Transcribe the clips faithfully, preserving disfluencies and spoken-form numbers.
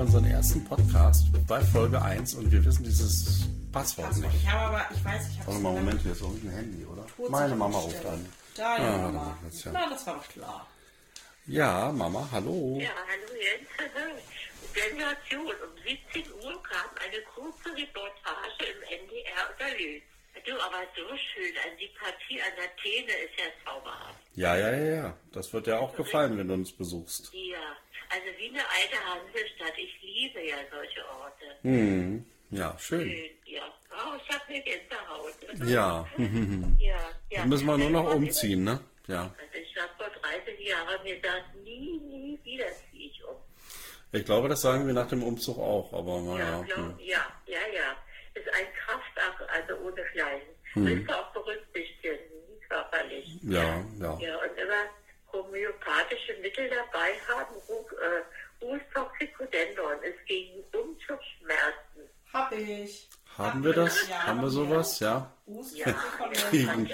unseren ersten Podcast bei Folge eins und wir wissen dieses Passwort Passwort. nicht. Ich habe aber, ich weiß, ich habe Warte mal, Moment, hier ist so ein Handy, oder? Tut Meine sich Mama nicht ruft stellen. an. Da, ja, Ah, Mama. das ist ja- Na, das war doch klar. Ja, Mama, hallo. Ja, hallo Jens. Sensation. Um siebzehn Uhr kam eine kurze Reportage im N D R über Lös. Du, aber so schön. Ein Sympathie an Athene ist ja zauberhaft. Ja, ja, ja, ja. Das wird dir auch gefallen, wenn du uns besuchst. Ja, also wie eine alte Hansestadt. Ich liebe ja solche Orte. Hm, ja, schön. Schön, ja. Oh, ich habe eine Gänsehaut. Ja, Ja, ja. dann müssen wir nur noch Also, umziehen, ne? Ja. Also ich habe vor dreißig Jahren gesagt, nie, nie wieder ziehe ich um. Ich glaube, das sagen wir nach dem Umzug auch, aber Ja, naja. glaub, Hm. ja, ja, ja. Ist ein Kraftakt, also ohne Gleichen. Hm. Willst du auch berücksichtigen, körperlich. Ja, ja. Ja, und immer homöopathische Mittel dabei haben. Äh, Us Toxicodendron ist gegen Umzugsschmerzen. Hab ich. Haben wir das? Ja, Haben wir sowas? Ja. Us Ja. Gegen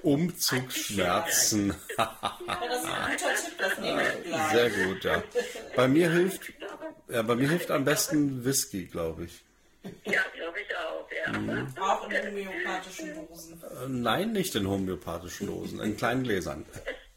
Umzugsschmerzen. Ja, das ist ein guter Tipp, das nehme ich gleich. Sehr gut, ja. Bei mir hilft, ja, bei mir hilft am besten Whisky, glaube ich. Ja, glaube ich auch, ja. Mhm. Auch in homöopathischen Dosen. Äh, nein, nicht in homöopathischen Dosen, in kleinen Gläsern.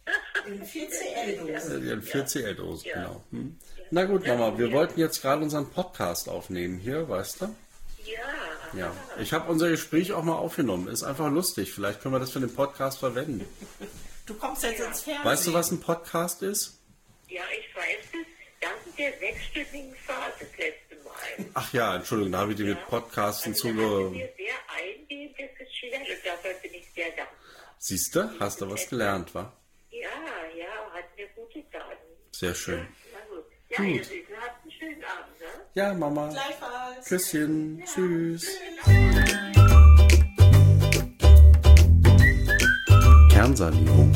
In vier C L-Dosen. Äh, In vier C L-Dosen, genau. Hm. Na gut, Mama, wir wollten jetzt gerade unseren Podcast aufnehmen hier, weißt du? Ja. Ja. Ich habe unser Gespräch auch mal aufgenommen. Ist einfach lustig. Vielleicht können wir das für den Podcast verwenden. Du kommst jetzt ins Fernsehen. Weißt du, was ein Podcast ist? Ja, ich weiß es. Dank der sechsstündigen Fahrt das letzte Mal. Ach ja, Entschuldigung, da habe ich dir mit Podcasten Also, da hast zuge... du mir sehr eingehend das geschildert und dafür bin ich sehr dankbar. Siehst du? Hast du was gelernt, wa? Ja, ja, hat mir gut getan. Sehr schön. Na gut. Ja, ihr Süßen, habt einen schönen Abend, ne? Ja, Mama. Gleichfalls. Küsschen. Tschüss. Kernsanierung.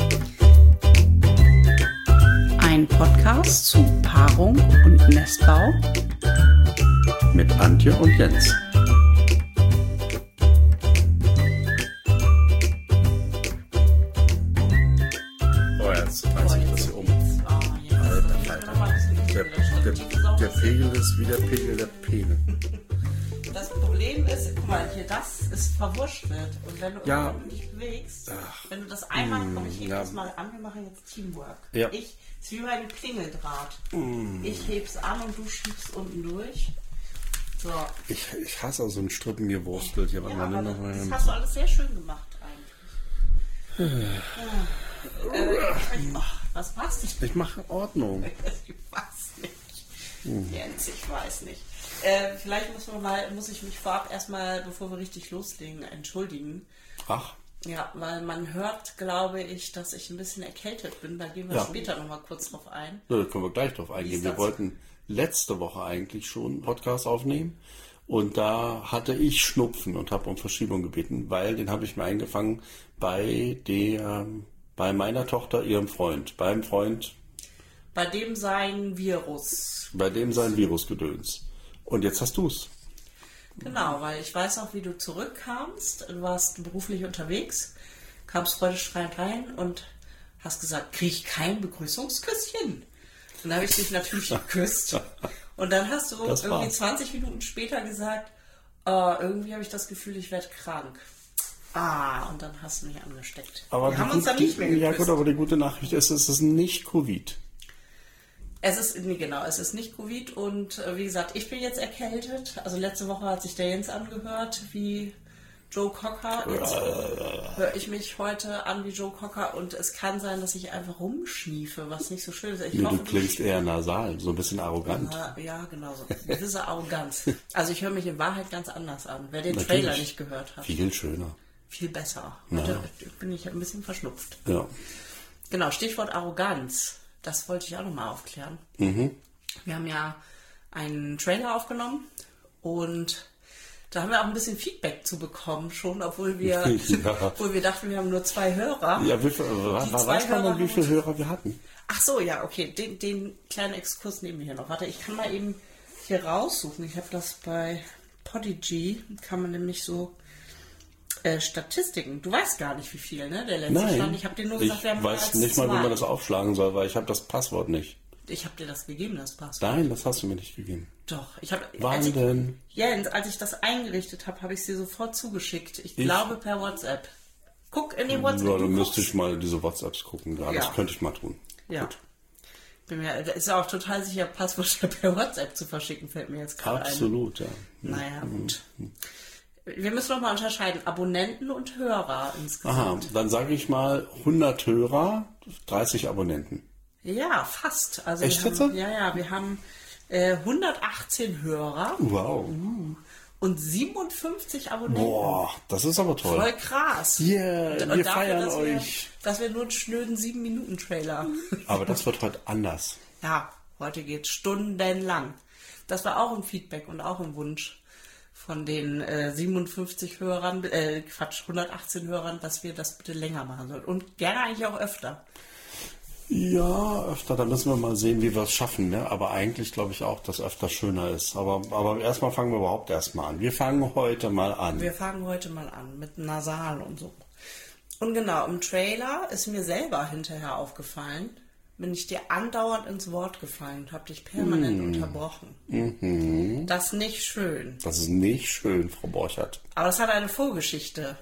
Ein Podcast zu Paarung und Nestbau Mit Antje und Jens. Oh, jetzt reiß ich das hier um. Alter, Alter. Der, der, der Pegel ist wie der Pegel der Peene. Das Problem ist, guck mal, hier, das ist verwurschtelt. Und wenn du Ja. irgendwann dich bewegst, Ach. wenn du das einmal, komm, ich hebe ja. das mal an, wir machen jetzt Teamwork. Ja. Ich, es ist wie bei einem Klingeldraht. Ich heb's an und du schiebst unten durch. So. Ich, ich hasse so ein Strippen gewurstelt hier. Ja, Ja, aber noch das mal. hast du alles sehr schön gemacht eigentlich. äh, ich, oh, was machst du? Ich mache Ordnung. Ich weiß nicht. Jens, ich weiß nicht. Äh, vielleicht muss, man mal, muss ich mich vorab erstmal, bevor wir richtig loslegen, entschuldigen. Ach, Ja, weil man hört, glaube ich, dass ich ein bisschen erkältet bin. Da gehen wir Ja. später nochmal kurz drauf ein. da können wir gleich drauf Wie eingehen. ist Wir das? wollten letzte Woche eigentlich schon einen Podcast aufnehmen. Und da hatte ich Schnupfen und habe um Verschiebung gebeten, weil den habe ich mir eingefangen bei der, bei meiner Tochter, ihrem Freund, beim Freund, Bei dem sein Virus. bei dem sein Virusgedöns. Und jetzt hast du's. Genau, weil ich weiß auch, wie du zurückkamst. Du warst beruflich unterwegs, kamst freudestrahlend rein und hast gesagt, kriege ich kein Begrüßungsküsschen? Und dann habe ich dich natürlich geküsst. Und dann hast du Das irgendwie war's. zwanzig Minuten später gesagt, oh, irgendwie habe ich das Gefühl, ich werde krank. Ah, und dann hast du mich angesteckt. Aber Wir die haben uns dann gute- nicht mehr Ja geküsst. gut, aber die gute Nachricht ist, es ist nicht Covid. Es ist, nee, genau, es ist nicht Covid und äh, wie gesagt, ich bin jetzt erkältet. Also letzte Woche hat sich der Jens angehört wie Joe Cocker. Jetzt höre ich mich heute an wie Joe Cocker und es kann sein, dass ich einfach rumschniefe, was nicht so schön ist. Ich Nee, hoffe, du klingst eher nasal, so ein bisschen arrogant. Ja, ja, genau so. Eine gewisse Arroganz. Also ich höre mich in Wahrheit ganz anders an. Wer den Natürlich. Trailer nicht gehört hat, Viel schöner. viel besser. Heute bin ich ein bisschen verschnupft. Ja. Genau, Stichwort Arroganz. Das wollte ich auch nochmal aufklären. Mhm. Wir haben ja einen Trailer aufgenommen und da haben wir auch ein bisschen Feedback zu bekommen schon, obwohl wir, Ja. obwohl wir dachten, wir haben nur zwei Hörer. Ja, wie viel, wa- Die wa- zwei weiß man denn, Hörer wie viele haben- Hörer wir hatten? Ach so, ja, okay. Den, den kleinen Exkurs nehmen wir hier noch. Warte, ich kann mal eben hier raussuchen. Ich habe das bei Podigy, kann man nämlich so äh, Statistiken. Du weißt gar nicht, wie viel, ne? Der letzte Nein, Stand. Ich habe dir nur gesagt, ich wir haben mehr weiß als nicht mal, wie zwei. man das aufschlagen soll, weil ich habe das Passwort nicht. Ich habe dir das gegeben, das Passwort. Nein, das hast du mir nicht gegeben. Doch. Ich hab, Wann als ich, denn? Jens, als ich das eingerichtet habe, habe ich es dir sofort zugeschickt. Ich, ich glaube per WhatsApp. Guck in den WhatsApp. Ja, dann müsste ich mal diese WhatsApps gucken. Ja, Ja. das könnte ich mal tun. Ja. Gut. Bin mir, ist auch total sicher, Passwörter per WhatsApp zu verschicken, fällt mir jetzt gerade ein. Absolut, ja. Naja, gut. Wir müssen noch mal unterscheiden, Abonnenten und Hörer insgesamt. Aha, dann sage ich mal hundert Hörer, dreißig Abonnenten. Ja, fast. Also Echt wir jetzt? haben, ja, ja, wir haben äh, hundertachtzehn Hörer Wow. und siebenundfünfzig Abonnenten. Boah, das ist aber toll. Voll krass. Yeah, Und wir dafür, feiern dass wir, euch. dass wir nur einen schnöden sieben Minuten Trailer. Aber das wird heute anders. Ja, heute geht's stundenlang. Das war auch ein Feedback und auch ein Wunsch von den äh, siebenundfünfzig Hörern, äh, Quatsch, hundertachtzehn Hörern, dass wir das bitte länger machen sollen. Und gerne eigentlich auch öfter. Ja, öfter, da müssen wir mal sehen, wie wir es schaffen. Ne? Aber eigentlich glaube ich auch, dass öfter schöner ist. Aber, aber erstmal fangen wir überhaupt erstmal an. Wir fangen heute mal an. Wir fangen heute mal an mit Nasal und so. Und genau, im Trailer ist mir selber hinterher aufgefallen, bin ich dir andauernd ins Wort gefallen und habe dich permanent Mm. unterbrochen. Mhm. Das ist nicht schön. Das ist nicht schön, Frau Borchert. Aber das hat eine Vorgeschichte.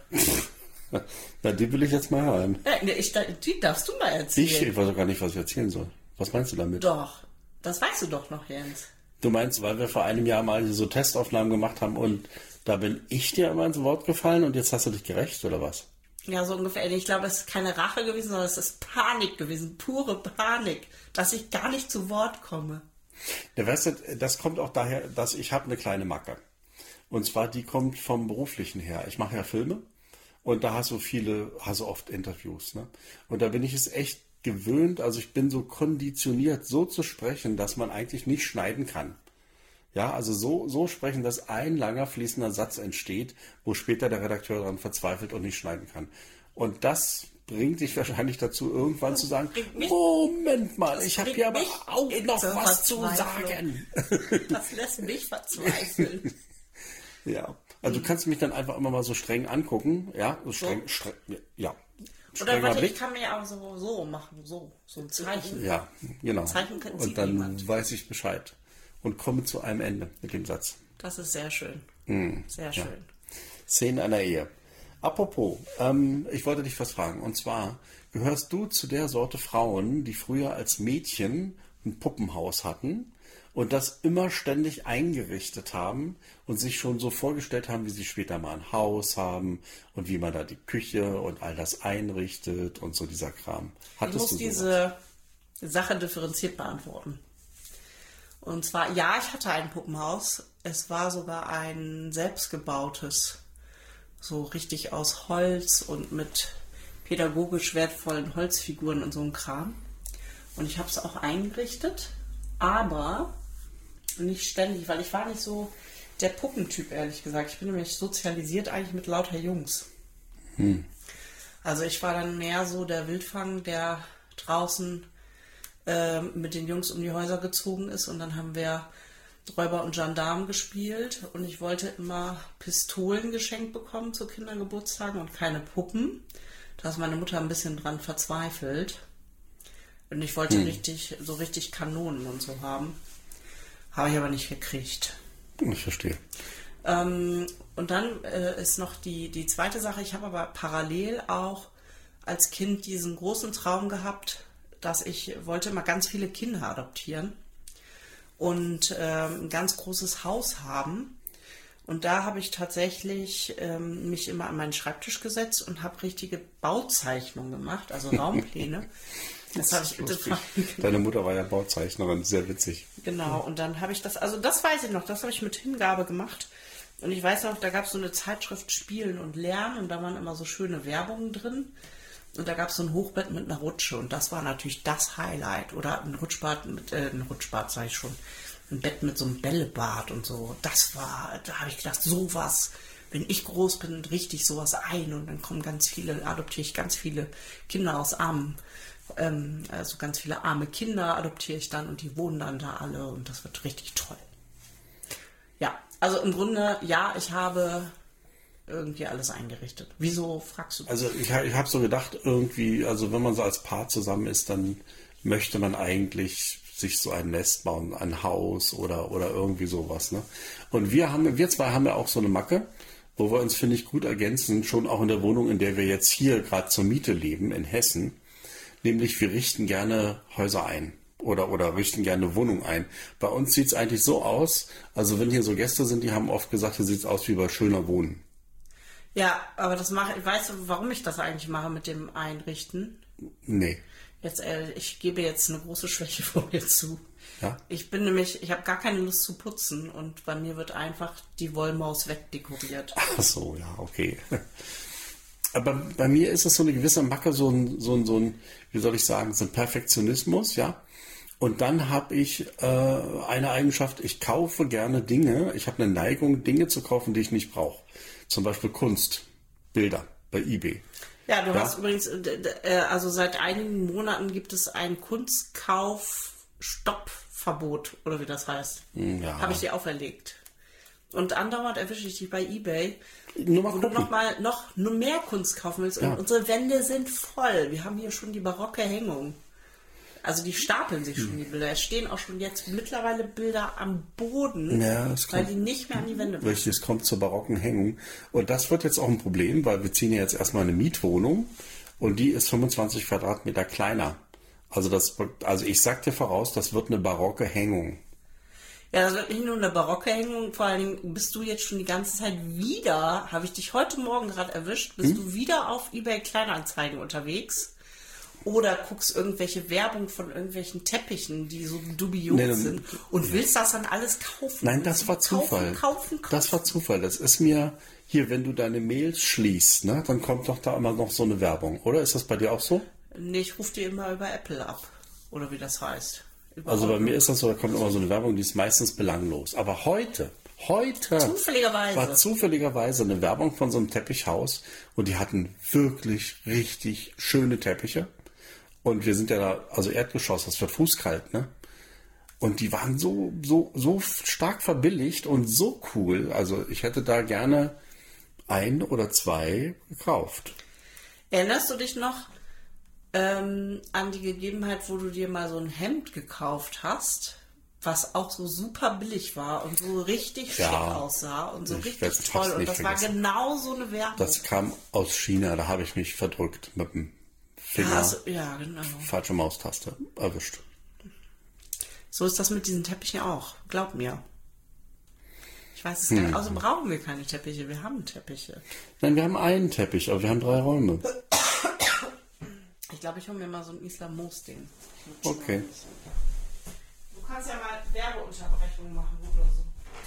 Na, die will ich jetzt mal hören. Äh, nee, ich, die darfst du mal erzählen. Ich, ich weiß auch gar nicht, was ich erzählen soll. Was meinst du damit? Doch, das weißt du doch noch, Jens. Du meinst, weil wir vor einem Jahr mal so Testaufnahmen gemacht haben und da bin ich dir immer ins Wort gefallen und jetzt hast du dich gerecht, oder was? Ja, so ungefähr. Ich glaube, es ist keine Rache gewesen, sondern es ist Panik gewesen. Pure Panik, dass ich gar nicht zu Wort komme. Ja, weißt du, das kommt auch daher, dass ich habe eine kleine Macke. Und zwar, die kommt vom Beruflichen her. Ich mache ja Filme und da hast du viele, hast du oft Interviews. Ne? Und da bin ich es echt gewöhnt, also ich bin so konditioniert, so zu sprechen, dass man eigentlich nicht schneiden kann. Ja, also so, so sprechen, dass ein langer fließender Satz entsteht, wo später der Redakteur daran verzweifelt und nicht schneiden kann. Und das bringt dich wahrscheinlich dazu, irgendwann zu sagen, mich- Moment mal, das ich habe bringt hier aber mich auch in noch zur was zu Verzweiflung. sagen. Das lässt mich verzweifeln. Ja, also du kannst mich dann einfach immer mal so streng angucken, ja, so streng, streng ja, Oder strenger warte, ich Blick. kann mir ja auch so, so machen, so, so ein Zeichen. Ja, genau. Zeichen kann- sieht Und dann niemand. weiß ich Bescheid und komme zu einem Ende mit dem Satz. Das ist sehr schön. Sehr schön. Szenen einer Ehe. Apropos, ähm, ich wollte dich was fragen. Und zwar, gehörst du zu der Sorte Frauen, die früher als Mädchen ein Puppenhaus hatten und das immer ständig eingerichtet haben und sich schon so vorgestellt haben, wie sie später mal ein Haus haben und wie man da die Küche und all das einrichtet und so dieser Kram? Ich Hattest muss du sowas? diese Sache differenziert beantworten. Und zwar, ja, ich hatte ein Puppenhaus. Es war sogar ein selbstgebautes, so richtig aus Holz und mit pädagogisch wertvollen Holzfiguren und so einem Kram. Und ich habe es auch eingerichtet, aber nicht ständig, weil ich war nicht so der Puppentyp, ehrlich gesagt. Ich bin nämlich sozialisiert eigentlich mit lauter Jungs. Also ich war dann mehr so der Wildfang, der draußen äh, mit den Jungs um die Häuser gezogen ist und dann haben wir Räuber und Gendarmen gespielt und ich wollte immer Pistolen geschenkt bekommen zu Kindergeburtstagen und keine Puppen. Da ist meine Mutter ein bisschen dran verzweifelt. Und ich wollte richtig, so richtig Kanonen und so haben. Habe ich aber nicht gekriegt. Ich verstehe. Ähm, und dann äh, ist noch die, die zweite Sache. Ich habe aber parallel auch als Kind diesen großen Traum gehabt, dass ich wollte mal ganz viele Kinder adoptieren und ähm, ein ganz großes Haus haben. Und da habe ich tatsächlich ähm, mich immer an meinen Schreibtisch gesetzt und habe richtige Bauzeichnungen gemacht, also Raumpläne. Das habe ich, das war, Deine Mutter war ja Bauzeichnerin, sehr witzig. genau, und dann habe ich das, also das weiß ich noch, das habe ich mit Hingabe gemacht. Und ich weiß noch, da gab es so eine Zeitschrift Spielen und Lernen und da waren immer so schöne Werbungen drin. Und da gab es so ein Hochbett mit einer Rutsche und das war natürlich das Highlight. Oder ein Rutschbad mit, äh, ein Rutschbad sage ich schon, ein Bett mit so einem Bällebad und so. Das war, da habe ich gedacht, sowas, wenn ich groß bin, richte ich sowas ein und dann kommen ganz viele, adoptiere ich ganz viele Kinder aus armen, ähm, also ganz viele arme Kinder adoptiere ich dann und die wohnen dann da alle und das wird richtig toll. Ja, also im Grunde, ja, ich habe irgendwie alles eingerichtet. Wieso fragst du das? Also ich, ich habe so gedacht, irgendwie, also wenn man so als Paar zusammen ist, dann möchte man eigentlich sich so ein Nest bauen, ein Haus oder, oder irgendwie sowas. Ne? Und wir haben, wir zwei haben ja auch so eine Macke, wo wir uns, finde ich, gut ergänzen, schon auch in der Wohnung, in der wir jetzt hier gerade zur Miete leben, in Hessen. Nämlich, wir richten gerne Häuser ein oder, oder richten gerne Wohnungen ein. Bei uns sieht es eigentlich so aus, also wenn hier so Gäste sind, die haben oft gesagt, hier sieht es aus wie bei Schöner Wohnen. Ja, aber das mache ich, weißt du, warum ich das eigentlich mache mit dem Einrichten? Nee. Jetzt, äh, ich gebe jetzt eine große Schwäche vor mir zu. Ja? Ich bin nämlich, ich habe gar keine Lust zu putzen und bei mir wird einfach die Wollmaus wegdekoriert. Ach so, ja, okay. Aber bei mir ist es so eine gewisse Macke, so ein, so ein, so ein, wie soll ich sagen, so ein Perfektionismus, ja. Und dann habe ich äh, eine Eigenschaft, ich kaufe gerne Dinge, ich habe eine Neigung, Dinge zu kaufen, die ich nicht brauche. Zum Beispiel Kunst, Bilder bei eBay. Ja, du Ja? hast übrigens, äh, also seit einigen Monaten gibt es ein Kunstkauf-Stoppverbot, oder wie das heißt. Ja. Habe ich dir auferlegt. Und andauernd erwische ich dich bei eBay, Nur mal wo du gucken. noch mal noch nur mehr Kunst kaufen willst. Und Ja. unsere Wände sind voll. Wir haben hier schon die barocke Hängung. Also die stapeln sich schon, die Bilder. Es stehen auch schon jetzt mittlerweile Bilder am Boden, Ja, es weil kommt- die nicht mehr an die Wände passen. Richtig, es kommt zur barocken Hängung. Und das wird jetzt auch ein Problem, weil wir ziehen ja jetzt erstmal eine Mietwohnung und die ist fünfundzwanzig Quadratmeter kleiner. Also das, wird- also ich sag dir voraus, das wird eine barocke Hängung. Ja, das wird nicht nur eine barocke Hängung, vor allen Dingen bist du jetzt schon die ganze Zeit wieder, habe ich dich heute Morgen gerade erwischt, bist du wieder auf eBay Kleinanzeigen unterwegs oder guckst irgendwelche Werbung von irgendwelchen Teppichen, die so dubios Nee, nee, sind und willst das dann alles kaufen. Nein, das war Zufall. Kaufen, kaufen, kaufen. Das war Zufall. Das ist mir hier, wenn du deine Mails schließt, ne, dann kommt doch da immer noch so eine Werbung, oder? Ist das bei dir auch so? Nee, ich rufe dir immer über Apple ab, oder wie das heißt. Über Also bei Outlook. mir ist das so, da kommt immer so eine Werbung, die ist meistens belanglos. Aber heute, heute Zufälligerweise. war zufälligerweise eine Werbung von so einem Teppichhaus und die hatten wirklich richtig schöne Teppiche. Und wir sind ja da, also Erdgeschoss, das wird fußkalt, ne? Und die waren so, so, so stark verbilligt und so cool. Also ich hätte da gerne ein oder zwei gekauft. Erinnerst du dich noch ähm, an die Gegebenheit, wo du dir mal so ein Hemd gekauft hast, was auch so super billig war und so richtig Ja. schick aussah und so Ich richtig werd's- toll. hab's Und nicht das war vergessen. genau so eine Werbung. Das kam aus China, da habe ich mich verdrückt mit dem Finger. ja, also, ja, genau. Falsche Maustaste erwischt. So ist das mit diesen Teppichen auch. Glaub mir. Ich weiß es Hm. gar nicht. Außerdem brauchen wir keine Teppiche. Wir haben Teppiche. Nein, wir haben einen Teppich, aber wir haben drei Räume. Ich glaube, ich hole mir mal so ein Islamos-Ding. Okay. Du kannst ja mal Werbeunterbrechungen machen oder so.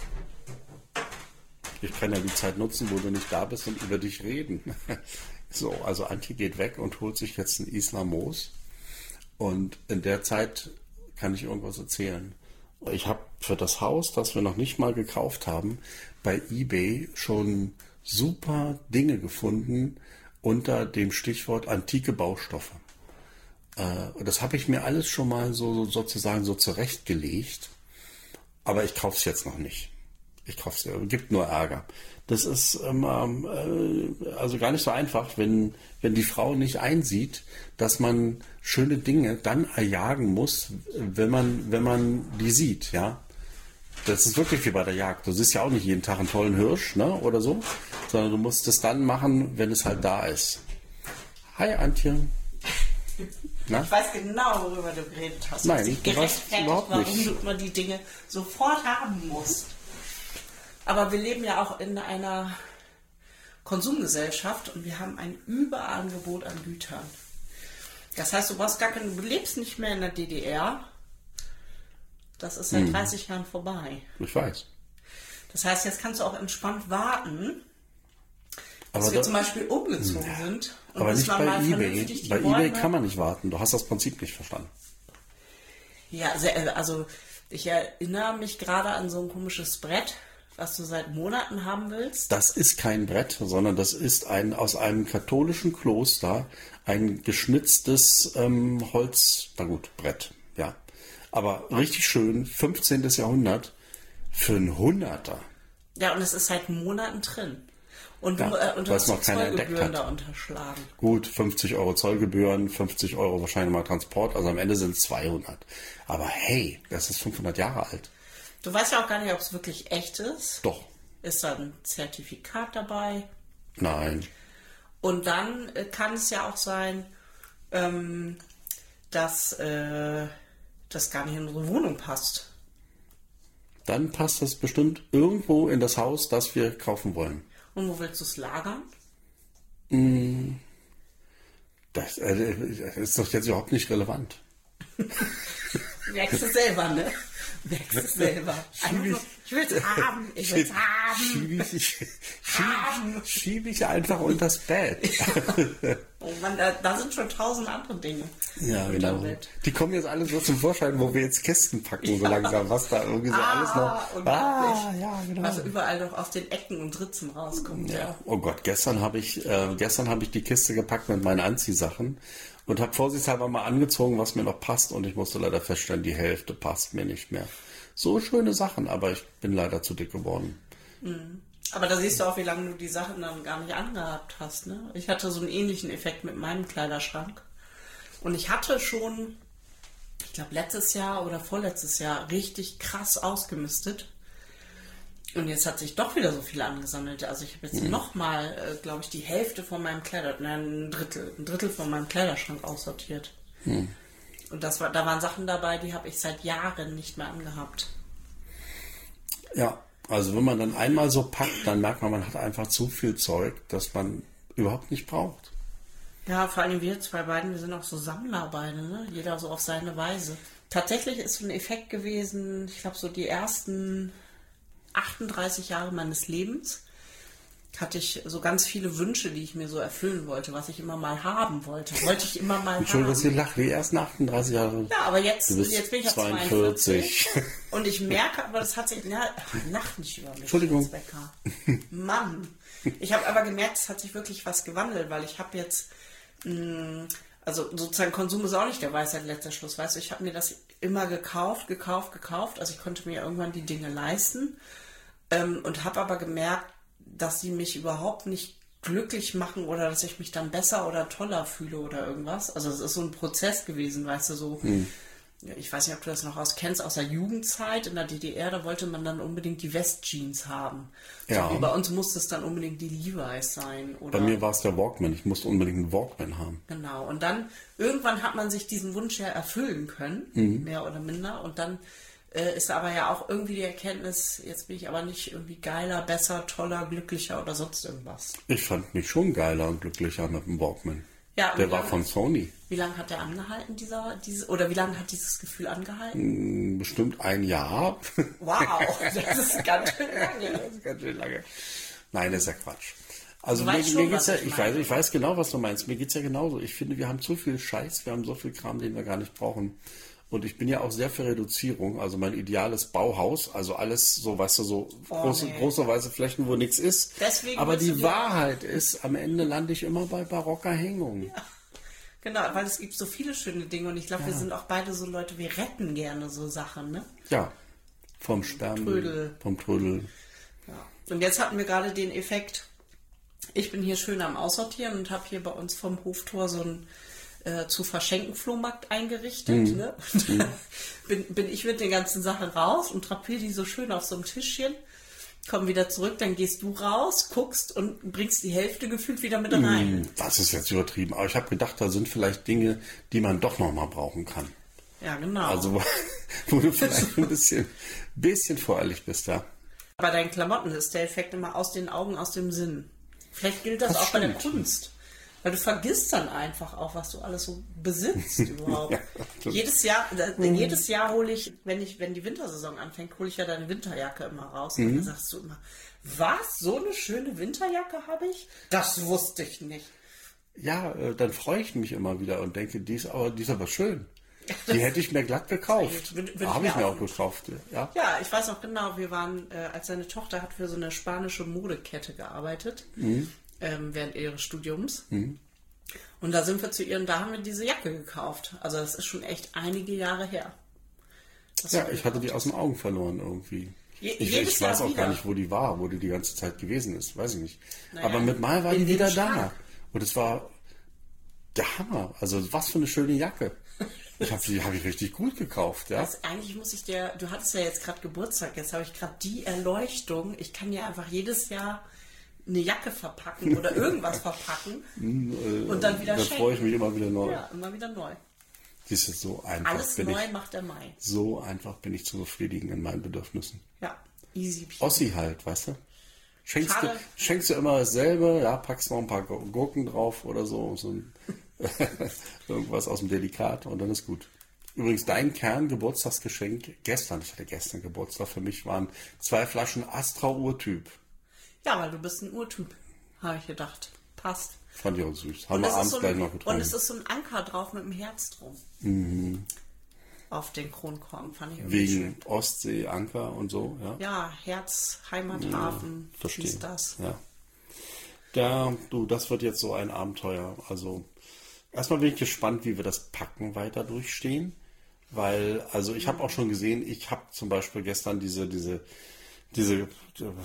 Ich kann ja die Zeit nutzen, wo du nicht da bist und über dich reden. So, also Antje geht weg und holt sich jetzt ein Islamos. Und in der Zeit kann ich irgendwas erzählen. Ich habe für das Haus, das wir noch nicht mal gekauft haben, bei eBay schon super Dinge gefunden unter dem Stichwort antike Baustoffe. Äh, das habe ich mir alles schon mal so sozusagen so zurechtgelegt. Aber ich kaufe es jetzt noch nicht. Ich kaufe es, gibt nur Ärger. Das ist ähm, äh, also gar nicht so einfach, wenn, wenn die Frau nicht einsieht, dass man schöne Dinge dann erjagen muss, wenn man, wenn man die sieht, ja. Das ist wirklich wie bei der Jagd. Du siehst ja auch nicht jeden Tag einen tollen Hirsch, ne, oder so, sondern du musst es dann machen, wenn es halt da ist. Hi, Antje. Na? Ich weiß genau, worüber du geredet hast. Nein, Sich du weißt gerechtfertigt, überhaupt warum nicht. du immer die Dinge sofort haben musst. Aber wir leben ja auch in einer Konsumgesellschaft und wir haben ein Überangebot an Gütern. Das heißt, du brauchst gar keinen, du lebst nicht mehr in der D D R. Das ist seit Hm. dreißig Jahren vorbei. Ich weiß. Das heißt, jetzt kannst du auch entspannt warten, bis Aber wir da- zum Beispiel umgezogen sind. Und Aber bis nicht man bei mal eBay. vernünftig die Bei eBay Räume- kann man nicht warten. Du hast das Prinzip nicht verstanden. Ja, also, äh, also ich erinnere mich gerade an so ein komisches Brett, was du seit Monaten haben willst. Das ist kein Brett, sondern das ist ein aus einem katholischen Kloster ein geschnitztes ähm, Holz, na gut, Brett, ja. Aber richtig schön, fünfzehnten. Jahrhundert für einen Hunderter. Ja, und es ist seit Monaten drin. Und du, Ja, äh, und du was hast noch die keiner entdeckt Zollgebühren hat. da unterschlagen. Gut, fünfzig Euro Zollgebühren, fünfzig Euro wahrscheinlich mal Transport, also am Ende sind es zweihundert. Aber hey, das ist fünfhundert Jahre alt. Du weißt ja auch gar nicht, ob es wirklich echt ist. Doch. Ist da ein Zertifikat dabei? Nein. Und dann äh, kann es ja auch sein, ähm, dass äh, das gar nicht in unsere Wohnung passt. Dann passt das bestimmt irgendwo in das Haus, das wir kaufen wollen. Und wo willst du es lagern? Das, äh, das ist doch jetzt überhaupt nicht relevant. Merkst du selber, ne? Merkst du selber. Einfach, ich will es haben, ich will es haben. Schiebe ich, schieb, schieb ich einfach unters Bett. Oh Mann, da, da sind schon tausend andere Dinge. Ja, unter dem genau. Bett. Die kommen jetzt alle so zum Vorschein, wo wir jetzt Kisten packen, so langsam, was da irgendwie so Ah, alles noch. unglaublich. Ah, ja, genau. Was überall noch aus den Ecken und Ritzen rauskommt. Ja. Ja. Oh Gott, gestern habe ich, äh, gestern habe ich die Kiste gepackt mit meinen Anziehsachen und habe vorsichtshalber mal angezogen, was mir noch passt, und ich musste leider feststellen, die Hälfte passt mir nicht mehr. So schöne Sachen, aber ich bin leider zu dick geworden. Aber da siehst du auch, wie lange du die Sachen dann gar nicht angehabt hast. Ne? Ich hatte so einen ähnlichen Effekt mit meinem Kleiderschrank. Und ich hatte schon, ich glaube letztes Jahr oder vorletztes Jahr, richtig krass ausgemistet. Und jetzt hat sich doch wieder so viel angesammelt. Also ich habe jetzt mhm. nochmal, äh, glaube ich, die Hälfte von meinem Kleider, nein, ein Drittel, ein Drittel von meinem Kleiderschrank aussortiert. Mhm. Und das war, da waren Sachen dabei, die habe ich seit Jahren nicht mehr angehabt. Ja, also wenn man dann einmal so packt, dann merkt man, man hat einfach zu viel Zeug, das man überhaupt nicht braucht. Ja, vor allem wir zwei beiden, wir sind auch so Sammler beide, ne? Jeder so auf seine Weise. Tatsächlich ist so ein Effekt gewesen, ich glaube so die ersten achtunddreißig Jahre meines Lebens hatte ich so ganz viele Wünsche, die ich mir so erfüllen wollte, was ich immer mal haben wollte. Wollte ich immer mal Entschuldigung, haben. dass ihr lacht, die ersten achtunddreißig Jahre. Ja, aber jetzt, Du bist jetzt bin ich ja zweiundvierzig. zweiundvierzig. Und ich merke, aber das hat sich... Na, lach nicht über mich, Entschuldigung. Jens Becker. Mann. Ich habe aber gemerkt, es hat sich wirklich was gewandelt, weil ich habe jetzt... Mh, also sozusagen Konsum ist auch nicht der Weisheit letzter Schluss. Weißt du, ich habe mir das immer gekauft, gekauft, gekauft. Also ich konnte mir irgendwann die Dinge leisten. Ähm, und habe aber gemerkt, dass sie mich überhaupt nicht glücklich machen oder dass ich mich dann besser oder toller fühle oder irgendwas. Also es ist so ein Prozess gewesen, weißt du, so, hm. ich weiß nicht, ob du das noch aus kennst, aus der Jugendzeit in der D D R, da wollte man dann unbedingt die Westjeans haben. Ja. So, bei uns musste es dann unbedingt die Levi's sein. Oder Bei mir war es der Walkman, ich musste unbedingt einen Walkman haben. Genau, und dann irgendwann hat man sich diesen Wunsch ja erfüllen können, mhm. mehr oder minder, und dann äh, ist aber ja auch irgendwie die Erkenntnis, jetzt bin ich aber nicht irgendwie geiler, besser, toller, glücklicher oder sonst irgendwas. Ich fand mich schon geiler und glücklicher mit dem Walkman. Ja, der war von Sony. Wie lange hat der angehalten, dieser, diese, oder wie lange hat dieses Gefühl angehalten? Bestimmt ein Jahr. Wow, das ist ganz schön lange. Das ist ganz schön lange. Nein, das ist ja Quatsch. Also Du mir, weißt schon, mir geht's was ja, ich ich meine. weiß, ich weiß genau, was du meinst. Mir geht's ja genauso. Ich finde, wir haben zu viel Scheiß, wir haben so viel Kram, den wir gar nicht brauchen. Und ich bin ja auch sehr für Reduzierung. Also mein ideales Bauhaus, also alles so, weißt du, so Oh, große, nee. große weiße Flächen, wo nichts ist. Deswegen Aber willst du die dir- Wahrheit ist, am Ende lande ich immer bei barocker Hängung. Genau, weil es gibt so viele schöne Dinge und ich glaube, wir sind auch beide so Leute, wir retten gerne so Sachen, ne? Ja, vom Sperrmüll, Trödel. vom Trödel. Ja. Und jetzt hatten wir gerade den Effekt, ich bin hier schön am Aussortieren und habe hier bei uns vom Hoftor so einen äh, zu verschenken Flohmarkt eingerichtet. Mhm. Ne? Und da bin, bin ich mit den ganzen Sachen raus und drapiere die so schön auf so einem Tischchen, komm wieder zurück, dann gehst du raus, guckst und bringst die Hälfte gefühlt wieder mit rein. Das ist jetzt übertrieben. Aber ich habe gedacht, da sind vielleicht Dinge, die man doch nochmal brauchen kann. Ja, genau. Also, wo du vielleicht ein bisschen, bisschen voreilig bist, ja. Bei deinen Klamotten ist der Effekt immer aus den Augen, aus dem Sinn. Vielleicht gilt das, Das auch bei der stimmt. Kunst. Weil du vergisst dann einfach auch, was du alles so besitzt überhaupt. Ja, stimmt. jedes Jahr, äh, jedes Jahr hole ich, wenn ich, wenn die Wintersaison anfängt, hole ich ja deine Winterjacke immer raus. Mhm. Und dann sagst du immer, was? So eine schöne Winterjacke habe ich? Das wusste ich nicht. Ja, äh, dann freue ich mich immer wieder und denke, die ist aber, die ist aber schön. Die hätte ich mir glatt gekauft. Würde- würde ich Habe ich mir mir auch auch gekauft, ja. Ja, ich weiß noch genau, wir waren, äh, als seine Tochter hat für so eine spanische Modekette gearbeitet, Mhm. ähm, während ihres Studiums. Und da sind wir zu ihr und da haben wir diese Jacke gekauft. Also das ist schon echt einige Jahre her. Das Ja, war- ich hatte die aus den Augen verloren irgendwie. Je, ich jedes ich Jahr weiß auch wieder. gar nicht, wo die war, wo die die ganze Zeit gewesen ist. Weiß ich nicht. Naja, Aber mit Mal war in die dem wieder Schrank. da. Und es war der Hammer. Also was für eine schöne Jacke. Ich habe die habe ich richtig gut gekauft. Ja. Das, eigentlich muss ich dir, du hattest ja jetzt gerade Geburtstag, jetzt habe ich gerade die Erleuchtung. Ich kann ja einfach jedes Jahr eine Jacke verpacken oder irgendwas verpacken und dann wieder Da schenken. freue ich mich immer wieder neu. Ja, immer wieder neu. Siehst du, so einfach Alles bin neu ich. macht der Mai. So einfach bin ich zu befriedigen in meinen Bedürfnissen. Ja, easy peasy. Ossi halt, weißt du? Schenkst du, Schade. schenkst du immer dasselbe, ja, packst noch ein paar Gurken drauf oder so, so ein, irgendwas aus dem Delikat und dann ist gut. Übrigens, dein Kerngeburtstagsgeschenk gestern, ich hatte gestern Geburtstag, für mich waren zwei Flaschen Astra Urtyp. Ja, weil du bist ein Urtyp, habe ich gedacht. Passt. Fand ich auch süß. Haben Und wir es, ist abends so gleich ein, noch und getrunken. es ist so ein Anker drauf mit dem Herz drum. Mhm. Auf den Kronkorken, fand ich irgendwie schön. Wegen Ostsee, Anker und so, ja. Ja, Herz, Heimathafen, Verstehe. ist das. Ja. Ja, du, das wird jetzt so ein Abenteuer. Also, erstmal bin ich gespannt, wie wir das Packen weiter durchstehen. Weil, also ich habe auch schon gesehen, ich habe zum Beispiel gestern diese, diese, diese äh,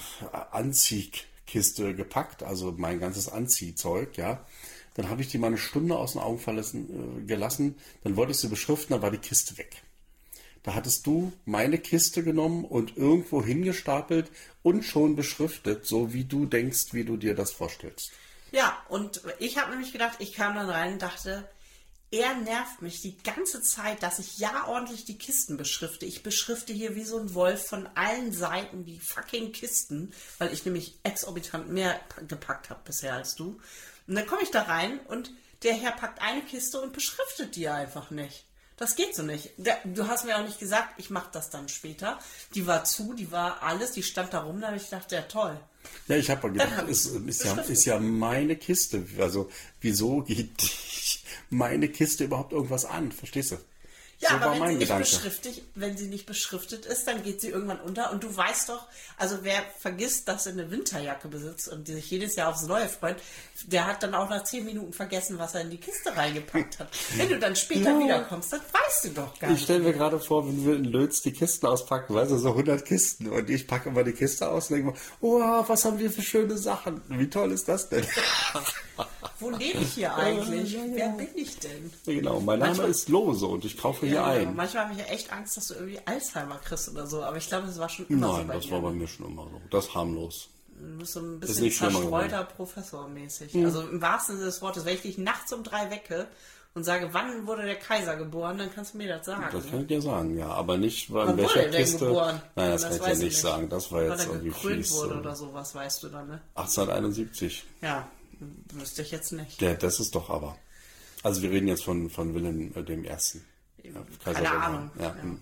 Anziehkiste gepackt, also mein ganzes Anziehzeug, ja. Dann habe ich die mal eine Stunde aus den Augen verlassen, äh, gelassen, dann wollte ich sie beschriften, dann war die Kiste weg. Da hattest du meine Kiste genommen und irgendwo hingestapelt und schon beschriftet, so wie du denkst, wie du dir das vorstellst. Ja, und ich habe nämlich gedacht, ich kam dann rein und dachte, er nervt mich die ganze Zeit, dass ich ja ordentlich die Kisten beschrifte. Ich beschrifte hier wie so ein Wolf von allen Seiten die fucking Kisten, weil ich nämlich exorbitant mehr gepackt habe bisher als du. Und dann komme ich da rein und der Herr packt eine Kiste und beschriftet die einfach nicht. Das geht so nicht. Du hast mir auch nicht gesagt, ich mache das dann später. Die war zu, die war alles, die stand da rum, da habe ich gedacht, ja toll. Ja, ich habe gedacht, hab ist, ich ist, ja, beschriftet. ist ja meine Kiste. Also, wieso geht dich meine Kiste überhaupt irgendwas an? Verstehst du? Ja, so aber war wenn mein sie, nicht Gedanke. beschriftet, wenn sie nicht beschriftet ist, dann geht sie irgendwann unter. Und du weißt doch, also wer vergisst, dass er eine Winterjacke besitzt und die sich jedes Jahr aufs Neue freut, der hat dann auch nach zehn Minuten vergessen, was er in die Kiste reingepackt hat. Wenn du dann später Ja. wiederkommst, dann weißt du doch gar Ich nicht. stelle mir gerade vor, wenn wir in Lötz die Kisten auspacken, weißt du, so hundert Kisten. Und ich packe immer die Kiste aus und denke mir, wow, was haben wir für schöne Sachen. Wie toll ist das denn? Wo lebe ich hier eigentlich? Wer bin ich denn? Genau, mein Name Manchmal- ist Lose und ich kaufe hier Ja, ein. manchmal habe ich ja echt Angst, dass du irgendwie Alzheimer kriegst oder so. Aber ich glaube, das war schon immer so Nein, bei das dir. war bei mir schon immer so. Das ist harmlos. Du bist so ein Ist bisschen nicht schlimmer zerstreuter Professor-mäßig. Also im wahrsten Sinne des Wortes, wenn ich dich nachts um drei wecke und sage, wann wurde der Kaiser geboren, dann kannst du mir das sagen. Das kann ich dir sagen, ja. Aber nicht, weil in Wann wurde welcher er denn Kiste. geboren? Nein, das, Das kann ich weiß dir ich nicht nicht. sagen. Das war Wann jetzt er irgendwie gekrönt fies. wurde so. oder sowas, weißt du dann, ne? achtzehnhunderteinundsiebzig. Ja, wüsste ich jetzt nicht. Ja, das ist doch aber. Also wir reden jetzt von, von Wilhelm äh, dem Ersten. Ja, Kaiser Keine Wilhelm. Ahnung. Ja. Ja. hm.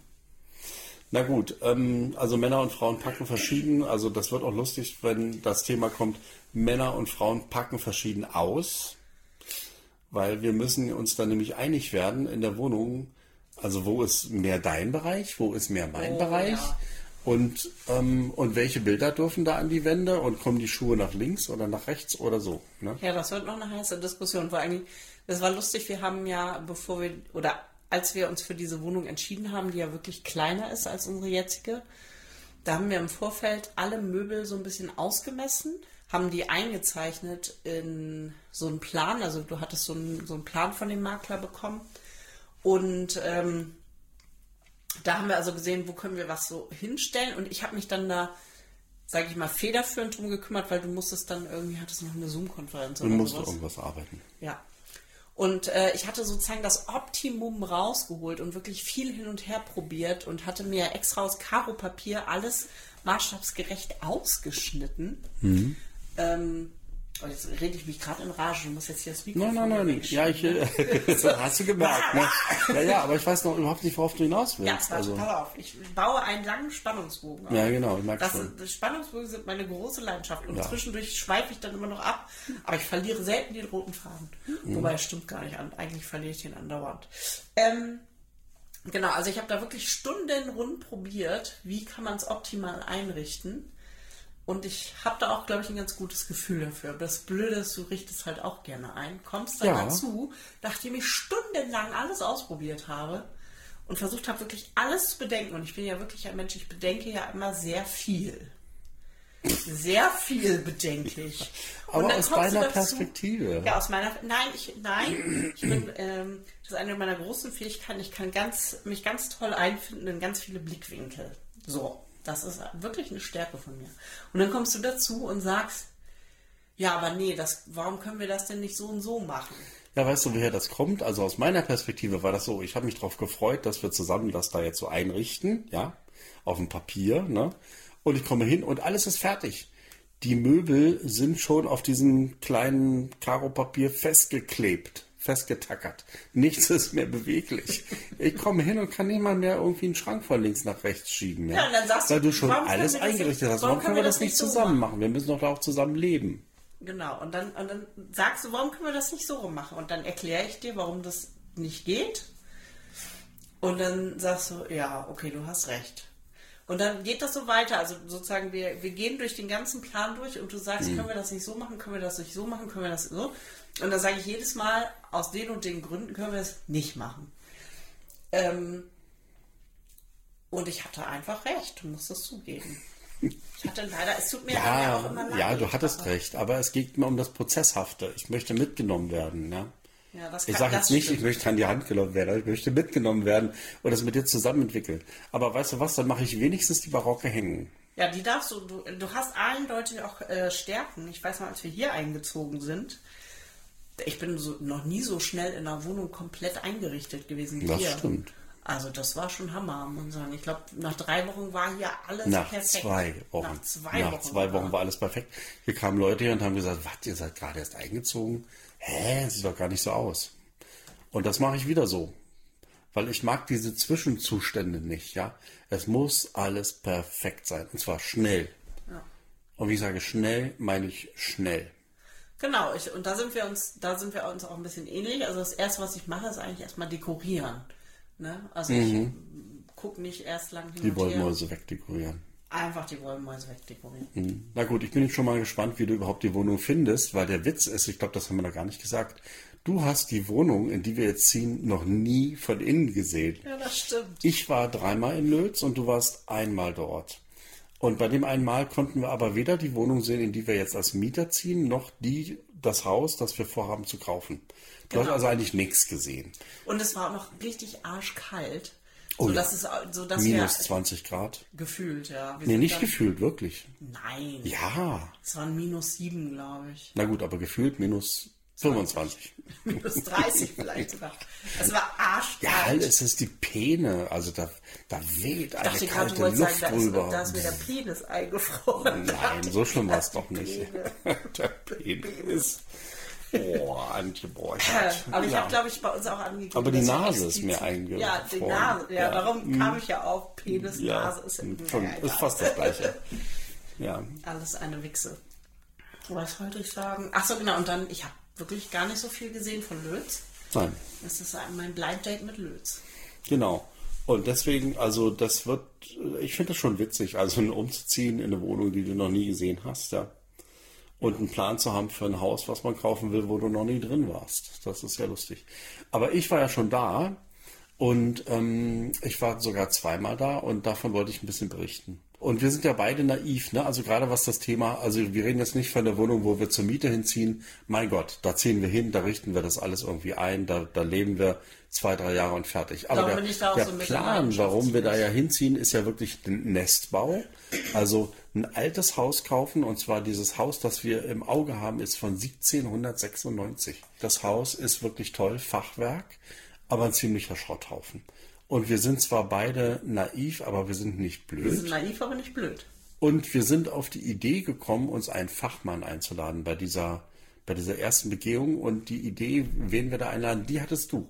Na gut, ähm, also Männer und Frauen packen verschieden. Also das wird auch lustig, wenn das Thema kommt, Männer und Frauen packen verschieden aus. Weil wir müssen uns dann nämlich einig werden in der Wohnung. Also wo ist mehr dein Bereich, wo ist mehr mein Oh, Bereich? ja. Und, ähm, und welche Bilder dürfen da an die Wände? Und kommen die Schuhe nach links oder nach rechts oder so? Ne? Ja, das wird noch eine heiße Diskussion. Vor allem, das war lustig, wir haben ja, bevor wir, oder als wir uns für diese Wohnung entschieden haben, die ja wirklich kleiner ist als unsere jetzige, da haben wir im Vorfeld alle Möbel so ein bisschen ausgemessen, haben die eingezeichnet in so einen Plan, also du hattest so einen, so einen Plan von dem Makler bekommen und ähm, da haben wir also gesehen, wo können wir was so hinstellen und ich habe mich dann da, sage ich mal, federführend drum gekümmert, weil du musstest dann irgendwie, hattest noch eine Zoom-Konferenz Du oder musst sowas. irgendwas arbeiten. Ja. Und äh, ich hatte sozusagen das Optimum rausgeholt und wirklich viel hin und her probiert und hatte mir extra aus Karo-Papier alles maßstabsgerecht ausgeschnitten. Mhm. Ähm, und jetzt rede ich mich gerade in Rage. Du musst jetzt hier das Nein, Mikrofon nein, nein. wegschieben. Ja, ich, äh, hast du gemerkt, ne? Ja, ja, aber ich weiß noch überhaupt nicht, worauf du hinaus Ja, willst. warte, Also, pass auf. Ich baue einen langen Spannungsbogen auf. ja, genau, ich merke Das, schon. das Spannungsbögen sind meine große Leidenschaft und Ja. zwischendurch schweife ich dann immer noch ab, aber ich verliere selten den roten Faden. Mhm. Wobei, es stimmt gar nicht an. Eigentlich verliere ich den andauernd. Ähm, genau, also ich habe da wirklich stundenrund probiert, wie kann man es optimal einrichten. Und ich habe da auch, glaube ich, ein ganz gutes Gefühl dafür. Aber das Blöde ist, du richtest halt auch gerne ein, kommst dann Ja. dazu, nachdem ich stundenlang alles ausprobiert habe und versucht habe, wirklich alles zu bedenken. Und ich bin ja wirklich ein Mensch, ich bedenke ja immer sehr viel. Sehr viel bedenke ich. Aber aus deiner Perspektive. Ja, aus meiner... Nein, ich, nein, ich bin... Ähm, das ist eine meiner großen Fähigkeiten. Ich kann ganz, mich ganz toll einfinden in ganz viele Blickwinkel. So, das ist wirklich eine Stärke von mir. Und dann kommst du dazu und sagst, ja, aber nee, das, warum können wir das denn nicht so und so machen? Ja, weißt du, woher das kommt? Also aus meiner Perspektive war das so, ich habe mich darauf gefreut, dass wir zusammen das da jetzt so einrichten, ja, auf dem Papier, ne? Und ich komme hin und alles ist fertig. Die Möbel sind schon auf diesem kleinen Karo-Papier festgeklebt, festgetackert. Nichts ist mehr beweglich. Ich komme hin und kann nicht mal mehr irgendwie einen Schrank von links nach rechts schieben. Ja, ja und dann sagst weil du, du schon alles eingerichtet hast. Warum können wir das nicht zusammen machen? Wir müssen doch da auch zusammen leben. Genau, und dann, und dann sagst du, warum können wir das nicht so rum machen? Und dann erkläre ich dir, warum das nicht geht. Und dann sagst du, ja, okay, du hast recht. Und dann geht das so weiter. Also sozusagen, wir, wir gehen durch den ganzen Plan durch und du sagst, mhm. können wir das nicht so machen, können wir das nicht so machen, können wir das so. Und dann sage ich jedes Mal, aus den und den Gründen können wir es nicht machen. Ähm, und ich hatte einfach recht, du musst das zugeben. Ich hatte leider, es tut mir ja, ja auch immer leid. Ja, du hattest aber recht, aber es geht mir um das Prozesshafte. Ich möchte mitgenommen werden. Ja? Ja, das kann, ich sage jetzt nicht, stimmt. ich möchte an die Hand genommen werden, ich möchte mitgenommen werden und das mit dir zusammen entwickeln. Aber weißt du was, dann mache ich wenigstens die Barocke hängen. Ja, die darfst du, du, du hast eindeutig auch äh, Stärken. Ich weiß mal, als wir hier eingezogen sind, ich bin so, noch nie so schnell in einer Wohnung komplett eingerichtet gewesen wie das hier. Das stimmt. Also das war schon Hammer, muss man sagen. Ich glaube, nach drei Wochen war hier alles nach perfekt. Zwei Wochen. Nach zwei nach Wochen. Nach zwei Wochen war alles perfekt. Hier kamen Leute hier und haben gesagt, was, ihr seid gerade erst eingezogen? Hä, sieht doch gar nicht so aus. Und das mache ich wieder so. Weil ich mag diese Zwischenzustände nicht, ja. Es muss alles perfekt sein. Und zwar schnell. Ja. Und wie ich sage schnell, meine ich schnell. Genau, ich, und da sind wir uns, da sind wir uns auch ein bisschen ähnlich. Also das erste, was ich mache, ist eigentlich erstmal dekorieren. Ne? Also mhm. ich gucke nicht erst lang hin Die und her. Wollmäuse wegdekorieren. Einfach die Wollmäuse wegdekorieren. Mhm. Na gut, ich bin jetzt schon mal gespannt, wie du überhaupt die Wohnung findest, weil der Witz ist, ich glaube, das haben wir noch gar nicht gesagt, du hast die Wohnung, in die wir jetzt ziehen, noch nie von innen gesehen. Ja, das stimmt. Ich war dreimal in Lötz und du warst einmal dort. Und bei dem einmal konnten wir aber weder die Wohnung sehen, in die wir jetzt als Mieter ziehen, noch die, das Haus, das wir vorhaben zu kaufen. Du genau. hast also eigentlich nichts gesehen. Und es war auch noch richtig arschkalt. Oh, so, dass es, so, dass minus wir, zwanzig Grad. Gefühlt, ja. Wir nee, nicht dann, gefühlt, wirklich. Nein. Ja. Es waren minus sieben, glaube ich. Na gut, aber gefühlt minus fünfundzwanzig. Minus dreißig vielleicht sogar. Es war arschkalt. Ja, es ist die Peene. Also da, da weht eine dachte, kalte grad, Luft sagen, drüber. Da ist, da ist mir der Penis eingefroren. Nein, so schlimm war es doch nicht. Der Penis. Oh, Antje Borchert. Aber ich ja. habe, glaube ich, bei uns auch angegeben. Aber die Nase ist mir eingefroren. Ja, die Nase. Ja, ja. darum mhm. kam ich ja auf. Penis, ja. Nase ist, Von, ja, ist fast das Gleiche. Ja. Alles eine Wichse. Was wollte ich sagen? Ach so, genau. Und dann, ich habe wirklich gar nicht so viel gesehen von Lötz. Nein. Das ist mein Blind Date mit Lötz. Genau. Und deswegen, also das wird, ich finde das schon witzig, also umzuziehen in eine Wohnung, die du noch nie gesehen hast, ja. Und einen Plan zu haben für ein Haus, was man kaufen will, wo du noch nie drin warst. Das ist ja lustig. Aber ich war ja schon da und ähm, ich war sogar zweimal da und davon wollte ich ein bisschen berichten. Und wir sind ja beide naiv, ne? Also gerade was das Thema, also wir reden jetzt nicht von der Wohnung, wo wir zur Miete hinziehen. Mein Gott, da ziehen wir hin, da richten wir das alles irgendwie ein, da, da leben wir zwei, drei Jahre und fertig. Aber der, der so Plan, warum wir da ja hinziehen, ist ja wirklich ein Nestbau. Also ein altes Haus kaufen, und zwar dieses Haus, das wir im Auge haben, ist von siebzehnhundertsechsundneunzig. Das Haus ist wirklich toll, Fachwerk, aber ein ziemlicher Schrotthaufen. Und wir sind zwar beide naiv, aber wir sind nicht blöd. Wir sind naiv, aber nicht blöd. Und wir sind auf die Idee gekommen, uns einen Fachmann einzuladen bei dieser, bei dieser ersten Begehung. Und die Idee, wen wir da einladen, die hattest du.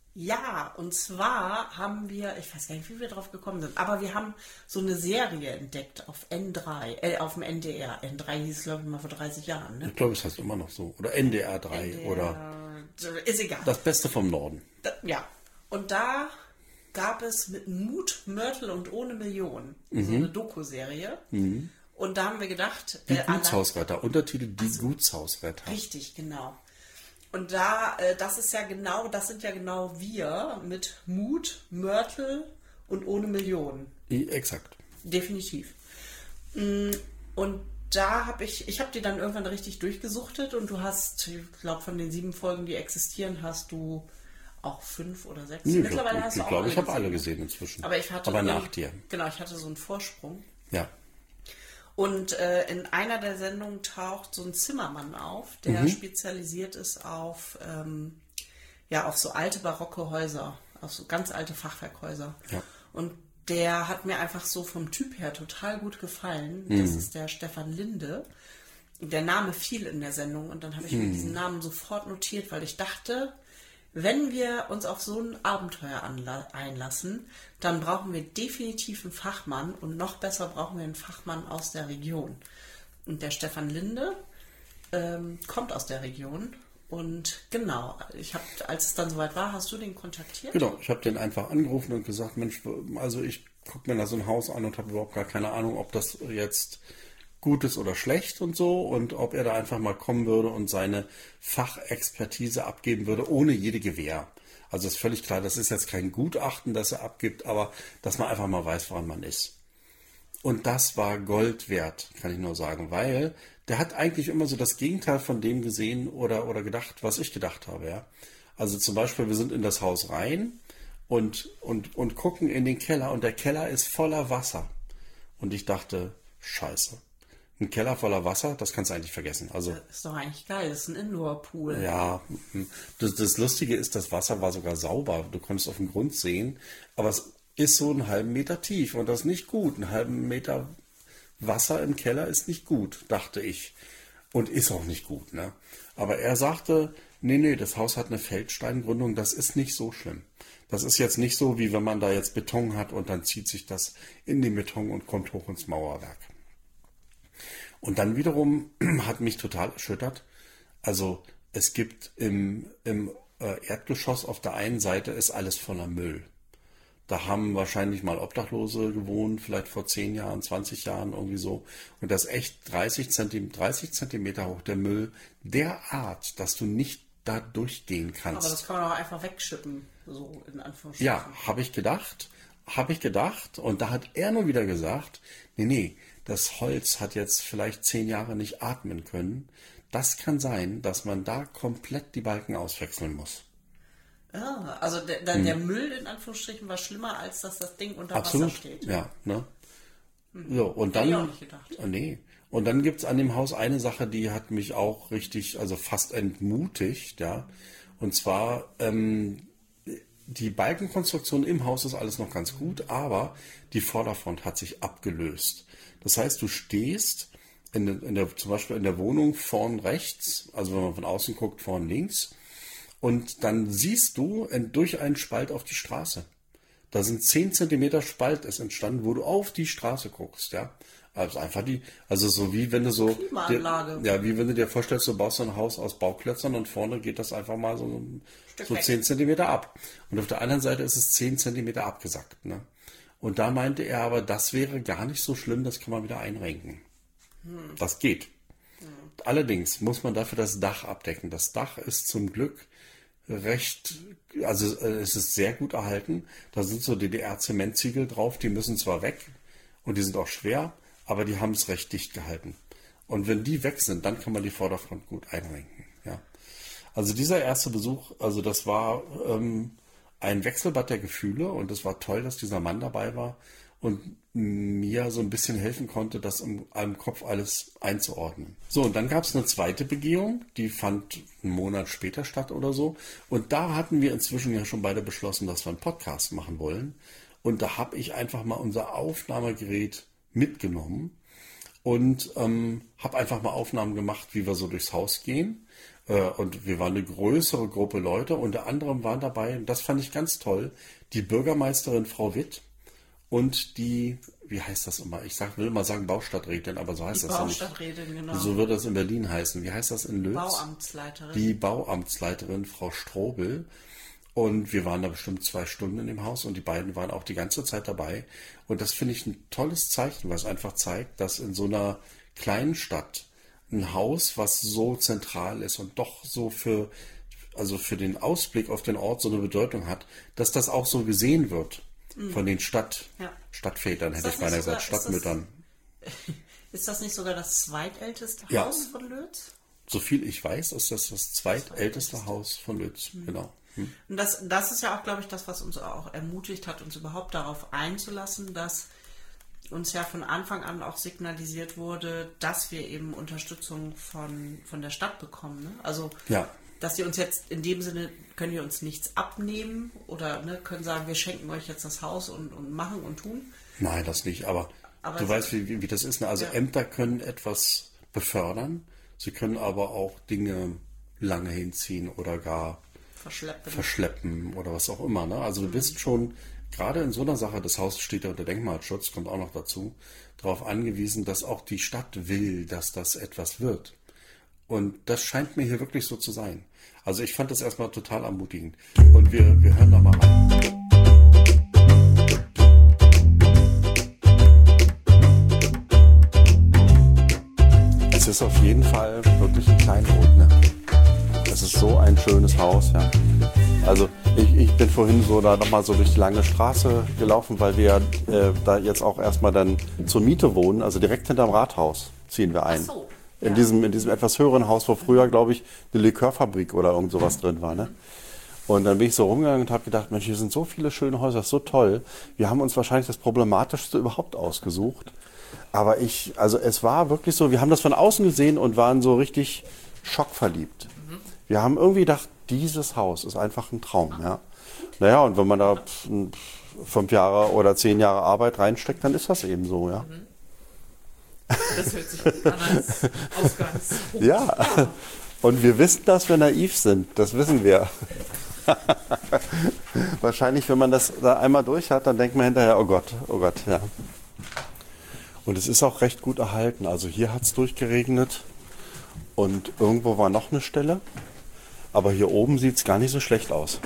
Ja, und zwar haben wir, ich weiß gar nicht, wie wir drauf gekommen sind, aber wir haben so eine Serie entdeckt auf N drei, äh, auf dem N D R. N drei hieß es, glaube ich, mal vor dreißig Jahren. Ne? Ich glaube, es heißt immer noch so. Oder N D R drei. N D R, oder ist egal. Das Beste vom Norden. Da, ja, und da gab es mit Mut, Mörtel und ohne Millionen mhm. so eine Doku-Serie. Mhm. Und da haben wir gedacht... Die äh, Gutshausretter, Untertitel Die also, Gutshausretter. Richtig, genau. Und da, äh, das ist ja genau, das sind ja genau wir mit Mut, Mörtel und ohne Millionen. I, exakt. Definitiv. Und da habe ich, ich habe die dann irgendwann richtig durchgesuchtet und du hast, ich glaube, von den sieben Folgen, die existieren, hast du auch fünf oder sechs. Nee, Mittlerweile ich hast du auch glaube, ich habe gesehen. alle gesehen inzwischen. Aber ich hatte Aber so- nach dir. Genau, ich hatte so einen Vorsprung. Ja. Und äh, in einer der Sendungen taucht so ein Zimmermann auf, der Mhm. spezialisiert ist auf, ähm, ja, auf so alte barocke Häuser, auf so ganz alte Fachwerkhäuser. Ja. Und der hat mir einfach so vom Typ her total gut gefallen. Mhm. Das ist der Stefan Linde. Der Name fiel in der Sendung und dann habe ich Mhm. mir diesen Namen sofort notiert, weil ich dachte, wenn wir uns auf so ein Abenteuer anla- einlassen, dann brauchen wir definitiv einen Fachmann und noch besser brauchen wir einen Fachmann aus der Region. Und der Stefan Linde ähm, kommt aus der Region und genau, ich habe, als es dann soweit war, hast du den kontaktiert? Genau, ich habe den einfach angerufen und gesagt, Mensch, also ich gucke mir da so ein Haus an und habe überhaupt gar keine Ahnung, ob das jetzt gut ist oder schlecht und so und ob er da einfach mal kommen würde und seine Fachexpertise abgeben würde, ohne jede Gewähr. Also ist völlig klar, das ist jetzt kein Gutachten, das er abgibt, aber dass man einfach mal weiß, woran man ist. Und das war Gold wert, kann ich nur sagen, weil der hat eigentlich immer so das Gegenteil von dem gesehen oder, oder gedacht, was ich gedacht habe. Ja? Also zum Beispiel, wir sind in das Haus rein und, und, und gucken in den Keller und der Keller ist voller Wasser. Und ich dachte, scheiße, ein Keller voller Wasser, das kannst du eigentlich vergessen. Also Das ist doch eigentlich geil, das ist ein Indoor-Pool. ja, das, das Lustige ist, das Wasser war sogar sauber. Du konntest auf den Grund sehen, aber es ist so einen halben Meter tief und das ist nicht gut. Einen halben Meter Wasser im Keller ist nicht gut, dachte ich. Und ist auch nicht gut, ne? Aber er sagte, nee, nee, das Haus hat eine Feldsteingründung, das ist nicht so schlimm. Das ist jetzt nicht so, wie wenn man da jetzt Beton hat und dann zieht sich das in den Beton und kommt hoch ins Mauerwerk. Und dann wiederum hat mich total erschüttert. Also es gibt im, im äh, Erdgeschoss auf der einen Seite ist alles voller Müll. Da haben wahrscheinlich mal Obdachlose gewohnt, vielleicht vor zehn Jahren, zwanzig Jahren, irgendwie so. Und das ist echt dreißig Zentimeter, dreißig Zentimeter hoch, der Müll, derart, dass du nicht da durchgehen kannst. Aber das kann man auch einfach wegschippen, so in Anführungsstrichen. Ja, habe ich gedacht, habe ich gedacht. Und da hat er nur wieder gesagt, nee, nee, das Holz hat jetzt vielleicht zehn Jahre nicht atmen können. Das kann sein, dass man da komplett die Balken auswechseln muss. Ah, also der, der, der Müll in Anführungsstrichen war schlimmer, als dass das Ding unter Absolut, Wasser steht. ja. Ne? So, und Hätte dann, ich auch nicht gedacht. Oh, nee. Und dann gibt's an dem Haus eine Sache, die hat mich auch richtig, also fast entmutigt, ja. Und zwar, ähm, die Balkenkonstruktion im Haus ist alles noch ganz gut, aber die Vorderfront hat sich abgelöst. Das heißt, du stehst in der, in der, zum Beispiel in der Wohnung vorn rechts, also wenn man von außen guckt, vorn links, und dann siehst du in, durch einen Spalt auf die Straße. Da sind zehn Zentimeter Spalt ist entstanden, wo du auf die Straße guckst, ja. Also einfach die, also so wie wenn du so, Klimaanlage. dir, ja, wie wenn du dir vorstellst, du baust so ein Haus aus Bauklötzern und vorne geht das einfach mal so, Stück so weg. zehn Zentimeter ab. Und auf der anderen Seite ist es zehn Zentimeter abgesackt, ne. Und da meinte er aber, das wäre gar nicht so schlimm, das kann man wieder einrenken. Hm. Das geht. Hm. Allerdings muss man dafür das Dach abdecken. Das Dach ist zum Glück recht, also äh, es ist sehr gut erhalten. Da sind so D D R-Zementziegel drauf, die müssen zwar weg und die sind auch schwer, aber die haben es recht dicht gehalten. Und wenn die weg sind, dann kann man die Vorderfront gut einrenken. Ja. Also dieser erste Besuch, also das war ähm, ein Wechselbad der Gefühle und es war toll, dass dieser Mann dabei war und mir so ein bisschen helfen konnte, das im, im Kopf alles einzuordnen. So, und dann gab es eine zweite Begehung, die fand einen Monat später statt oder so. Und da hatten wir inzwischen ja schon beide beschlossen, dass wir einen Podcast machen wollen. Und da habe ich einfach mal unser Aufnahmegerät mitgenommen und ähm, habe einfach mal Aufnahmen gemacht, wie wir so durchs Haus gehen. Äh, und wir waren eine größere Gruppe Leute. Unter anderem waren dabei, und das fand ich ganz toll, die Bürgermeisterin Frau Witt und die, wie heißt das immer? Ich sag, will mal sagen Baustadträtin, aber so heißt Die das ja nicht. Baustadträtin, genau. So wird das in Berlin heißen. Wie heißt das in Löws? Bauamtsleiterin. Die Bauamtsleiterin Frau Strobel. Und wir waren da bestimmt zwei Stunden in dem Haus und die beiden waren auch die ganze Zeit dabei. Und das finde ich ein tolles Zeichen, weil es einfach zeigt, dass in so einer kleinen Stadt ein Haus, was so zentral ist und doch so für also für den Ausblick auf den Ort so eine Bedeutung hat, dass das auch so gesehen wird mhm. von den Stadt, ja. Stadtvätern, hätte ich beinahe gesagt, Stadtmüttern. Ist das, ist das nicht sogar das zweitälteste ja. Haus von Lötz? So viel ich weiß, ist das das zweitälteste das Haus von Lötz, mhm. genau. Mhm. Und das, das ist ja auch, glaube ich, das, was uns auch ermutigt hat, uns überhaupt darauf einzulassen, dass uns ja von Anfang an auch signalisiert wurde, dass wir eben Unterstützung von, von der Stadt bekommen. Ne? Also, ja. dass die uns jetzt in dem Sinne, können wir uns nichts abnehmen oder ne, können sagen, wir schenken euch jetzt das Haus und, und machen und tun. Nein, das nicht, aber, aber du weißt, wie, wie das ist. Ne? Also ja. Ämter können etwas befördern, sie können aber auch Dinge lange hinziehen oder gar verschleppen, verschleppen oder was auch immer. Ne? Also du bist schon gerade in so einer Sache, das Haus steht ja unter Denkmalschutz, kommt auch noch dazu, darauf angewiesen, dass auch die Stadt will, dass das etwas wird. Und das scheint mir hier wirklich so zu sein. Also ich fand das erstmal total ermutigend. Und wir, wir hören da mal rein. Es ist auf jeden Fall wirklich ein Kleinod, ne? Es ist so ein schönes Haus, ja. Also ich, ich bin vorhin so da nochmal so durch die lange Straße gelaufen, weil wir äh, da jetzt auch erstmal dann zur Miete wohnen, also direkt hinterm Rathaus ziehen wir ein. Ach so, in, ja. diesem, in diesem etwas höheren Haus, wo früher, glaube ich, eine Likörfabrik oder irgend sowas drin war. Ne? Und dann bin ich so rumgegangen und habe gedacht, Mensch, hier sind so viele schöne Häuser, das ist so toll. Wir haben uns wahrscheinlich das Problematischste überhaupt ausgesucht. Aber ich, also es war wirklich so, wir haben das von außen gesehen und waren so richtig schockverliebt. Mhm. Wir haben irgendwie gedacht, dieses Haus ist einfach ein Traum. Ja. Naja, und wenn man da fünf Jahre oder zehn Jahre Arbeit reinsteckt, dann ist das eben so. Ja. Das hört sich gut an als Ausgangspunkt. Ja, und wir wissen, dass wir naiv sind. Das wissen wir. Wahrscheinlich, wenn man das da einmal durch hat, dann denkt man hinterher, oh Gott, oh Gott, ja. Und es ist auch recht gut erhalten. Also hier hat es durchgeregnet und irgendwo war noch eine Stelle. Aber hier oben sieht es gar nicht so schlecht aus.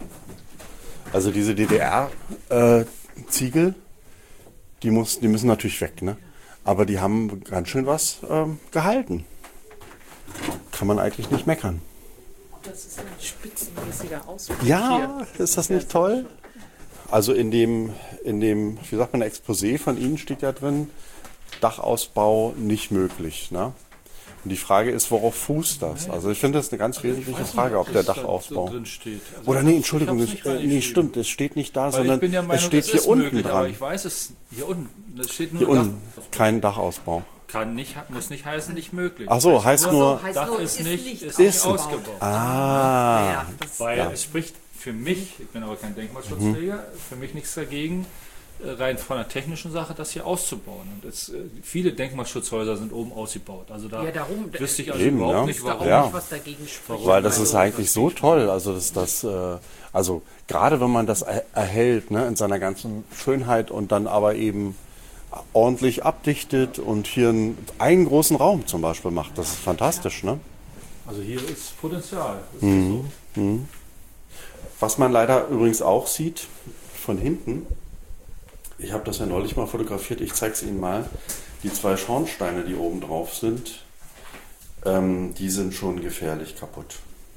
Also diese D D R-Ziegel, äh, die, muss, die müssen natürlich weg, ne? Aber die haben ganz schön was ähm, gehalten. Kann man eigentlich nicht meckern. Das ist ein spitzenmäßiger Ausblick. Ja, hier. Ist das nicht toll? Also in dem, in dem, wie sagt man, Exposé von Ihnen steht ja drin, Dachausbau nicht möglich, ne? Und die Frage ist, worauf fußt das? Also ich finde, das ist eine ganz also wesentliche Frage, ob der Dachausbau... So drin steht. Also oder nee, Entschuldigung, es, äh, nee, stimmt, es steht nicht da, sondern ja Meinung, es steht hier unten möglich, dran. Aber ich weiß es, hier unten, es steht nur hier unten, kein Dachausbau. Kann nicht, muss nicht heißen, nicht möglich. Ach so, heißt also, nur... Dach nur, ist, ist nicht, nicht ist nicht ausgebaut. ausgebaut. Ah. Ja, Weil ja. es spricht für mich, ich bin aber kein Denkmalschutzträger, mhm. für mich nichts dagegen, rein von der technischen Sache, das hier auszubauen. Und es, viele Denkmalschutzhäuser sind oben ausgebaut. Also da ja, darum, wüsste ich also eben, überhaupt ja. nicht, warum. Ja. Nicht, was dagegen spricht. Weil das ist eigentlich so toll. Also das, das, äh, also gerade wenn man das er erhält, ne, in seiner ganzen Schönheit und dann aber eben ordentlich abdichtet und hier einen, einen großen Raum zum Beispiel macht, das ist fantastisch, ne? Also hier ist Potenzial. Das mhm. ist so. Mhm. Was man leider übrigens auch sieht von hinten. Ich habe das ja neulich mal fotografiert, ich zeige es Ihnen mal. Die zwei Schornsteine, die oben drauf sind, ähm, die sind schon gefährlich kaputt.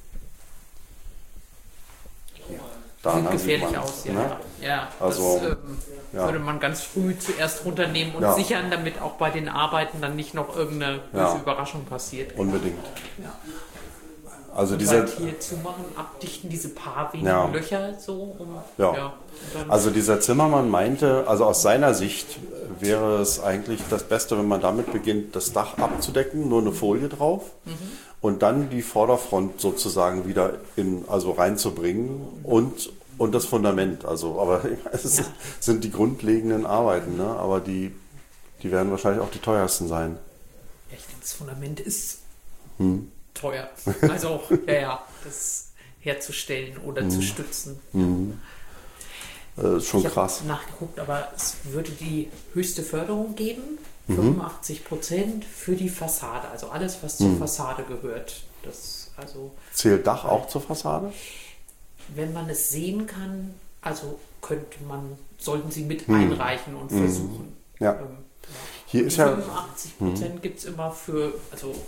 Da sieht gefährlich aus, ja. Ne? Ja, also, das ähm, ja. würde man ganz früh zuerst runternehmen und ja. sichern, damit auch bei den Arbeiten dann nicht noch irgendeine böse ja. Überraschung passiert. Unbedingt. Ja. Also und dieser halt hier zu machen, abdichten, diese paar wenigen ja. Löcher so. Um, ja. ja also dieser Zimmermann meinte, also aus seiner Sicht wäre es eigentlich das Beste, wenn man damit beginnt, das Dach abzudecken, nur eine Folie drauf mhm. und dann die Vorderfront sozusagen wieder in, also reinzubringen und, und das Fundament. Also, aber es ja. sind die grundlegenden Arbeiten, ne? Aber die, die werden wahrscheinlich auch die teuersten sein. Ich denke, das Fundament ist hm. teuer. Also auch, ja, ja, das herzustellen oder mhm. zu stützen. Mhm. Das ist schon ich krass. Ich habe nachgeguckt, aber es würde die höchste Förderung geben, mhm. fünfundachtzig Prozent für die Fassade, also alles, was zur mhm. Fassade gehört. Das, also, zählt Dach auch zur Fassade? Wenn man es sehen kann, also könnte man, sollten Sie mit mhm. einreichen und versuchen. Ja. Ähm, ja. Hier und ist die ja fünfundachtzig Prozent mhm. gibt es immer für, also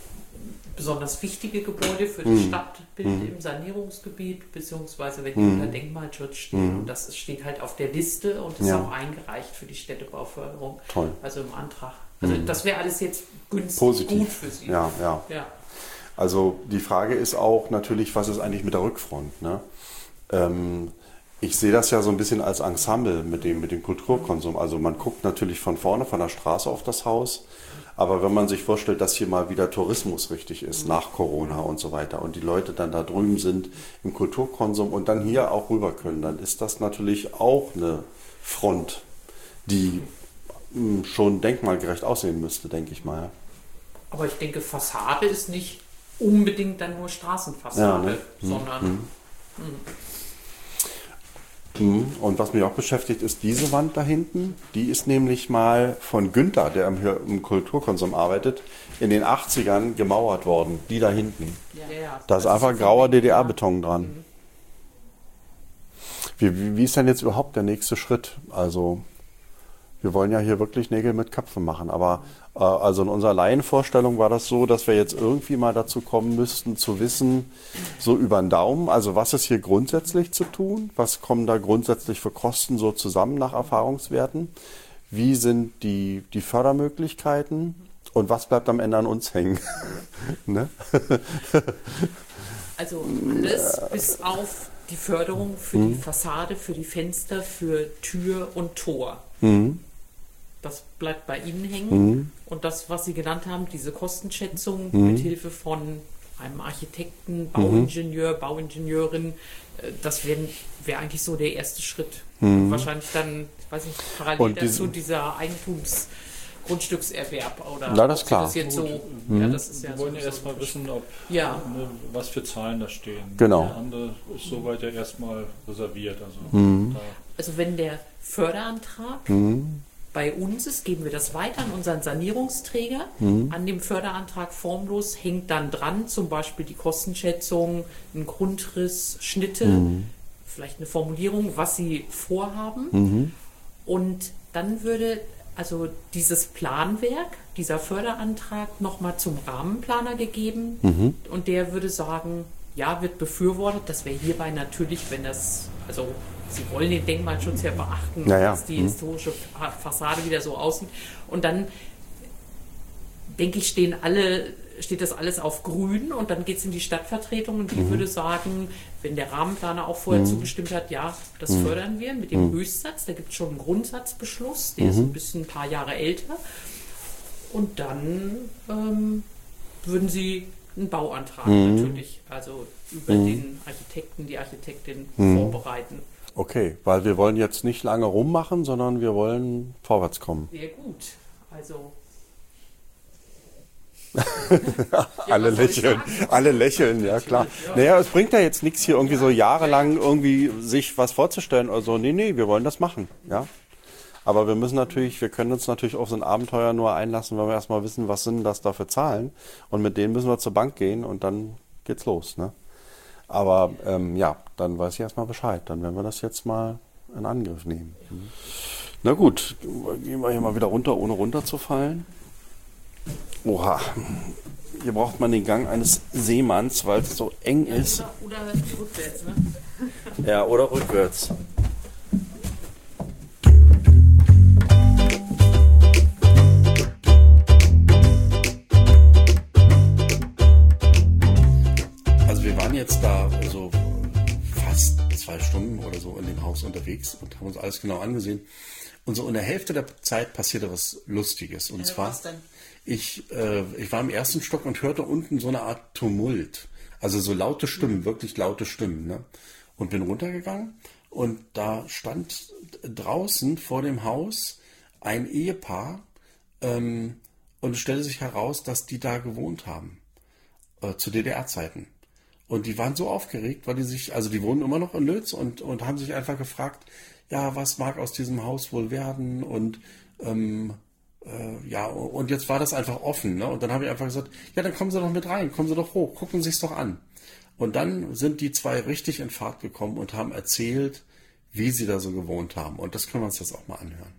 besonders wichtige Gebäude für das Mhm. Stadtbild Mhm. im Sanierungsgebiet, beziehungsweise wenn die Mhm. unter Denkmalschutz stehen. Mhm. Und das steht halt auf der Liste und ist Ja. auch eingereicht für die Städtebauförderung. Toll. Also im Antrag. Also Mhm. das wäre alles jetzt günstig, Positiv. gut für Sie. Ja, ja. Ja. Also die Frage ist auch natürlich, was ist eigentlich mit der Rückfront? Ne? Ähm, ich sehe das ja so ein bisschen als Ensemble mit dem, mit dem Kulturkonsum. Also man guckt natürlich von vorne, von der Straße auf das Haus. Aber wenn man sich vorstellt, dass hier mal wieder Tourismus richtig ist, nach Corona und so weiter, und die Leute dann da drüben sind im Kulturkonsum und dann hier auch rüber können, dann ist das natürlich auch eine Front, die mh, schon denkmalgerecht aussehen müsste, denke ich mal. Aber ich denke, Fassade ist nicht unbedingt dann nur Straßenfassade, Ja, ne? Mhm. sondern Mhm. Mhm. Und was mich auch beschäftigt, ist diese Wand da hinten. Die ist nämlich mal von Günther, der im, im Kulturkonsum arbeitet, in den achtzigern gemauert worden. Die da hinten. ja, ja, Da ist das einfach so grauer von- D D R-Beton dran. Wie, wie, wie ist denn jetzt überhaupt der nächste Schritt? Also, wir wollen ja hier wirklich Nägel mit Köpfen machen. Aber äh, also in unserer Laienvorstellung war das so, dass wir jetzt irgendwie mal dazu kommen müssten, zu wissen, so über den Daumen, also was ist hier grundsätzlich zu tun? Was kommen da grundsätzlich für Kosten so zusammen nach Erfahrungswerten? Wie sind die, die Fördermöglichkeiten? Und was bleibt am Ende an uns hängen? Ne? Also alles bis auf die Förderung für die Fassade, für die Fenster, für Tür und Tor. Mhm. Das bleibt bei Ihnen hängen. Mhm. Und das, was Sie genannt haben, diese Kostenschätzung Mhm. mit Hilfe von einem Architekten, Bauingenieur, Bauingenieurin, äh, das wäre wär eigentlich so der erste Schritt. Und wahrscheinlich dann, ich weiß nicht, parallel Und diese- dazu dieser Eigentums- Grundstückserwerb oder Na, das ist ob Sie klar. das jetzt so, Mhm. ja, das ist ja Wir wollen ja sowieso- erstmal wissen, ob, Ja. ne, was für Zahlen da stehen. Genau. Der andere ist soweit ja erstmal reserviert. Also Mhm. da, Also wenn der Förderantrag Mhm. bei uns ist, geben wir das weiter an unseren Sanierungsträger. Mhm. An dem Förderantrag formlos hängt dann dran zum Beispiel die Kostenschätzung, ein Grundriss, Schnitte, Mhm. vielleicht eine Formulierung, was sie vorhaben. Mhm. Und dann würde also dieses Planwerk, dieser Förderantrag nochmal zum Rahmenplaner gegeben Mhm. und der würde sagen, ja, wird befürwortet. Das wäre hierbei natürlich, wenn das, also Sie wollen den Denkmalschutz ja beachten, Ja, ja. dass die Mhm. historische Fa- Fassade wieder so aussieht. Und dann, denke ich, stehen alle, steht das alles auf grün und dann geht es in die Stadtvertretung und die Mhm. würde sagen, wenn der Rahmenplaner auch vorher zugestimmt hat, ja, das Mhm. fördern wir mit dem Höchstsatz. Da gibt es schon einen Grundsatzbeschluss, der ist Mhm. ein bisschen ein paar Jahre älter. Und dann ähm, würden sie einen Bauantrag Mhm. natürlich, also über Mhm. den Architekten, die Architektin Mhm. vorbereiten. Okay, weil wir wollen jetzt nicht lange rummachen, sondern wir wollen vorwärts kommen. Sehr gut. Also Alle was soll ich lächeln, sagen? alle lächeln, ja klar. Naja, es bringt ja jetzt nichts hier irgendwie so jahrelang irgendwie sich was vorzustellen oder so. Nee, nee, wir wollen das machen, ja. Aber wir müssen natürlich, wir können uns natürlich auf so ein Abenteuer nur einlassen, wenn wir erstmal wissen, was sind das da für Zahlen. Und mit denen müssen wir zur Bank gehen und dann geht's los, ne? Aber ähm, ja, dann weiß ich erstmal Bescheid. Dann werden wir das jetzt mal in Angriff nehmen. Mhm. Na gut, gehen wir hier mal wieder runter, ohne runterzufallen. Oha, hier braucht man den Gang eines Seemanns, weil es so eng Ja, ist. oder, oder rückwärts, ne? Ja, oder rückwärts. Also wir waren jetzt da so fast zwei Stunden oder so in dem Haus unterwegs und haben uns alles genau angesehen. Und so in der Hälfte der Zeit passierte was Lustiges. Und Ja, zwar, was denn? ich, äh, ich war im ersten Stock und hörte unten so eine Art Tumult. Also so laute Stimmen, wirklich laute Stimmen. Ne? Und bin runtergegangen und da stand draußen vor dem Haus ein Ehepaar ähm, und es stellte sich heraus, dass die da gewohnt haben. Äh, zu D D R-Zeiten. Und die waren so aufgeregt, weil die sich, also die wohnen immer noch in Lötz und, und haben sich einfach gefragt, ja, was mag aus diesem Haus wohl werden? Und ähm, äh, ja, und jetzt war das einfach offen. Ne? Und dann habe ich einfach gesagt, ja, dann kommen Sie doch mit rein, kommen Sie doch hoch, gucken Sie sich's doch an. Und dann sind die zwei richtig in Fahrt gekommen und haben erzählt, wie sie da so gewohnt haben. Und das können wir uns jetzt auch mal anhören.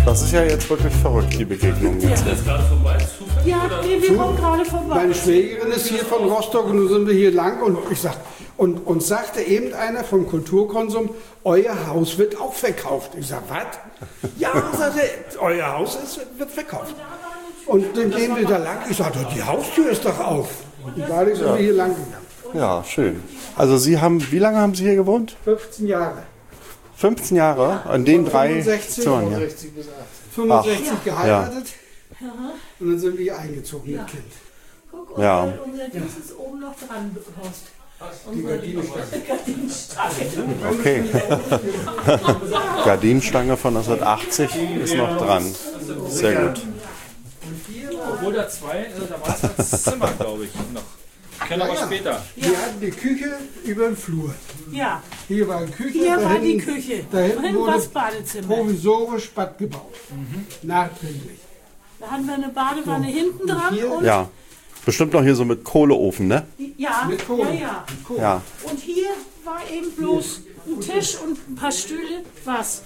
Das ist ja jetzt wirklich verrückt, die Begegnung. Ist das gerade vorbei? Zufällig? Ja, nee, wir kommen gerade vorbei. Meine Schwägerin ist hier von Rostock und nun sind wir hier lang und ich sag, und, und sagte eben einer vom Kulturkonsum, euer Haus wird auch verkauft. Ich sag, was? Ja, sagte er, euer Haus ist, wird verkauft. Und dann gehen wir da lang. Ich sagte, die Haustür ist doch auf. Und dadurch sind wir hier lang gegangen. Ja, schön. Also Sie haben, wie lange haben Sie hier gewohnt? fünfzehn Jahre. fünfzehn Jahre? An den drei fünfundsechzig, Zimmern, ja. fünfundsechzig Ach, geheiratet und dann sind wir hier eingezogen mit Kind. Guck, Ja. unser, unser Dings ist oben noch dran, Horst. Die Gardinenstange. Okay. Gardinenstange von neunzehnhundertachtzig ist noch dran. Sehr gut. Obwohl da zwei, äh, da war es als Zimmer, glaube ich, noch. Kennen wir Ja, ja. später. Wir hatten die Küche über den Flur. Ja, Hier war die Küche. hier da war die hinten- Küche. Da hinten Hinten war wurde das Badezimmer. provisorisch Bad gebaut. Nachträglich. Da hatten wir eine Badewanne hinten dran hier- und Ja. Bestimmt noch hier so mit Kohleofen, ne? ja, Mit Kohle. ja, ja. Mit Kohle. Ja. Und hier war eben bloß ein Tisch und ein paar Stühle. Was?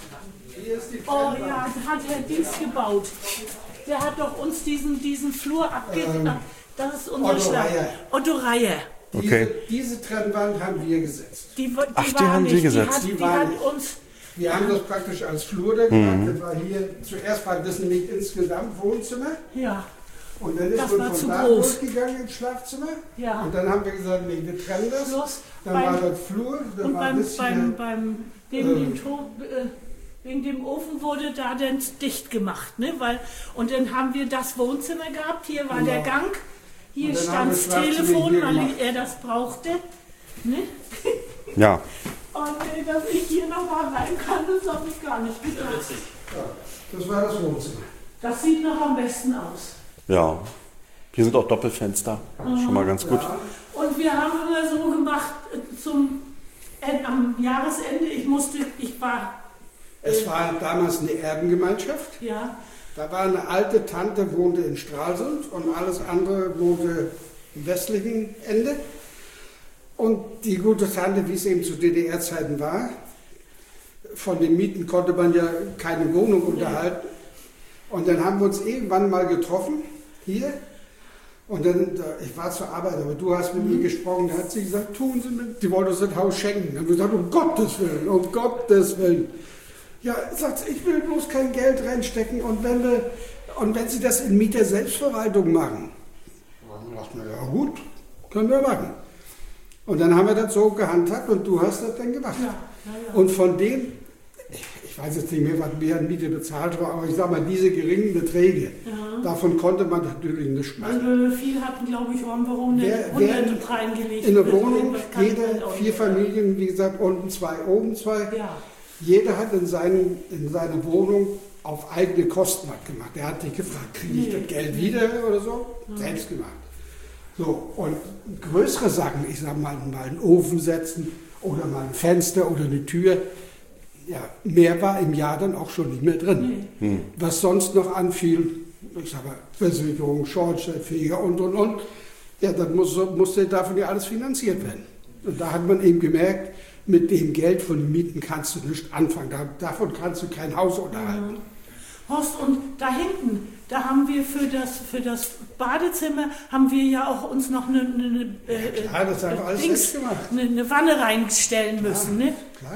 Oh ja, da hat Herr Dings gebaut. Der hat doch uns diesen, diesen Flur abgegeben. Das ist unser Otto Schlag. Reier. Otto Reier. Okay. Diese, diese Trennwand haben wir gesetzt. Die, die Ach, die war haben nicht. Sie gesetzt. Die Die hat, die war hat nicht. uns. Wir haben das praktisch als Flur da gemacht. Das war hier, zuerst war das nämlich insgesamt Wohnzimmer. Ja, Und dann ist Das man war von zu da groß. durchgegangen ins Schlafzimmer. Ja. Und dann haben wir gesagt, nee, wir trennen das. Schluss. Dann Beim- war das Flur. Dann und war ein beim, bisschen, beim, beim wegen, äh, dem To- äh, wegen dem Ofen wurde da dann dicht gemacht. Ne? Weil, und dann haben wir das Wohnzimmer gehabt. Hier war der Genau. Gang. Hier Und dann stand haben wir das Schlafzimmer Telefon, hier weil gemacht. er das brauchte. Ne? Ja. Und äh, dass ich hier nochmal rein kann, das habe ich gar nicht gedacht. das war das Wohnzimmer. Das sieht noch am besten aus. Ja. Hier sind auch Doppelfenster. Schon mal ganz gut. Und wir haben immer so gemacht äh, zum äh, am Jahresende. Ich musste, ich war, Es war damals eine Erbengemeinschaft. ja, Da war eine alte Tante, wohnte in Stralsund und alles andere wohnte im westlichen Ende. Und die gute Tante, wie es eben zu D D R-Zeiten war, von den Mieten konnte man ja keine Wohnung unterhalten. Und dann haben wir uns irgendwann mal getroffen, hier. Und dann, da- ich war zur Arbeit, aber du hast mit ihr gesprochen, da hat sie gesagt, tun Sie mir, die wollte uns das Haus schenken. Dann haben wir gesagt, um Gottes Willen, um Gottes Willen. Ja, sagt sie, ich will bloß kein Geld reinstecken und wenn wir, und wenn Sie das in Mieter-Selbstverwaltung machen. Dann dachten wir, ja gut, können wir machen. Und dann haben wir das so gehandhabt und du hast das dann gemacht. ja, ja. Und von dem, ich weiß jetzt nicht mehr, was wir an Miete bezahlt war, aber ich sag mal, diese geringen Beträge, davon konnte man natürlich nicht machen. Also viel hatten, glaube ich, haben wir Wer- hundert wer reingelegt. In der Wohnung, Das kann ich jede, halt auch vier nicht sagen. Familien, wie gesagt, unten zwei, oben zwei. Ja, Jeder hat in, seinen, in seiner Wohnung auf eigene Kosten was gemacht. Der hat nicht gefragt, kriege ich das Geld wieder oder so? Selbst gemacht. So, und größere Sachen, ich sag mal, mal einen Ofen setzen oder mal ein Fenster oder eine Tür, ja, mehr war im Jahr dann auch schon nicht mehr drin. Was sonst noch anfiel, ich sag mal, Versicherung, Schornsteinfeger und und und, ja, dann muss, musste davon ja alles finanziert werden. Und da hat man eben gemerkt, mit dem Geld von den Mieten kannst du nicht anfangen. Da, davon kannst du kein Haus unterhalten. Horst, und da hinten, da haben wir für das, für das Badezimmer, haben wir ja auch uns noch eine, eine, eine, äh, klar, das haben wir alles Dings, selbst gemacht. eine, eine Wanne reinstellen müssen. Ne? Klar.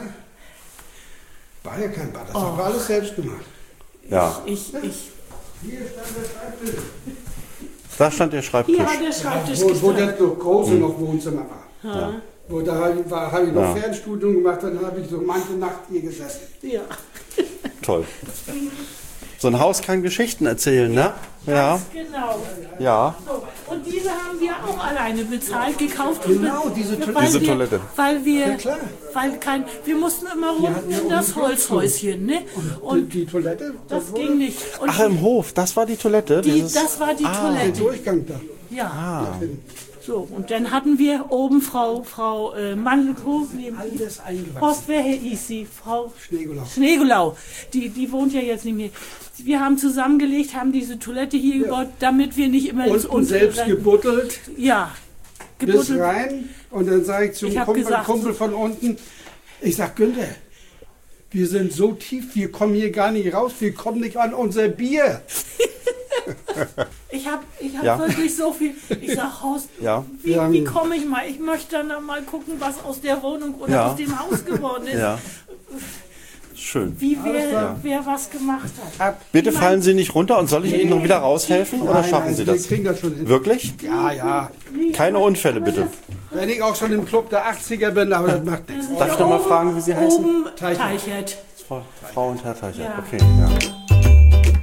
War ja kein Bad, das haben wir alles selbst gemacht. Ja. Ich, ich, Hier stand der Schreibtisch. Da stand der Schreibtisch. hier hat der Schreibtisch Wo, wo gestanden. das noch große noch Wohnzimmer war. Ja. Wo da habe ich, war- habe ich noch Ja. Fernstudium gemacht, dann habe ich so manche Nacht hier gesessen. Ja. Toll. So ein Haus kann Geschichten erzählen, ne? Ja. Genau. Ja. So, und diese haben wir auch alleine bezahlt, gekauft. Genau, und be- diese Toilette. weil Diese wir, Toilette. Weil wir, Ja, klar. weil kein, wir mussten immer hatten runter ja in auch das einen Platz Holzhäuschen, ne? Und Und die, die Toilette, das wurde ging nicht. Und Ach, im Hof, das war die Toilette? die, dieses- das war die der Toilette. Durchgang da. Ja. Ah. So, und dann hatten wir oben Frau, Frau äh, Mandelko, nee, Alles eingewachsen. Horst, wer hieß sie? Frau Schneegelau. Schneegelau. Die, die wohnt ja jetzt nicht mehr. Wir haben zusammengelegt, haben diese Toilette hier gebaut, damit wir nicht immer ins Unten selbst rein- gebuddelt, Ja, bis gebuddelt. rein. Und dann sage ich zum Ich hab Kumpel, gesagt, Kumpel von unten, ich sag, Günther, wir sind so tief, wir kommen hier gar nicht raus, wir kommen nicht an unser Bier. Ich habe ich hab Ja. wirklich so viel. Ich sag Haus, Ja. wie, Ja. wie komme ich mal? Ich möchte dann mal gucken, was aus der Wohnung oder Ja. aus dem Haus geworden ist. Ja. Schön. Wie wer, wer was gemacht hat. Ab. Bitte fallen Sie nicht runter und soll ich Ihnen noch wieder raushelfen oder Nein, schaffen nein, Sie wir das? kriegen das schon hin. Wirklich? Ja, ja. Keine Unfälle, bitte. Wenn ich auch schon im Club der achtziger bin, aber das macht nichts. Darf ich noch mal fragen, wie Sie heißen? Oben Teichert. Teichert. Frau, Frau und Herr Teichert. Ja. Okay, ja.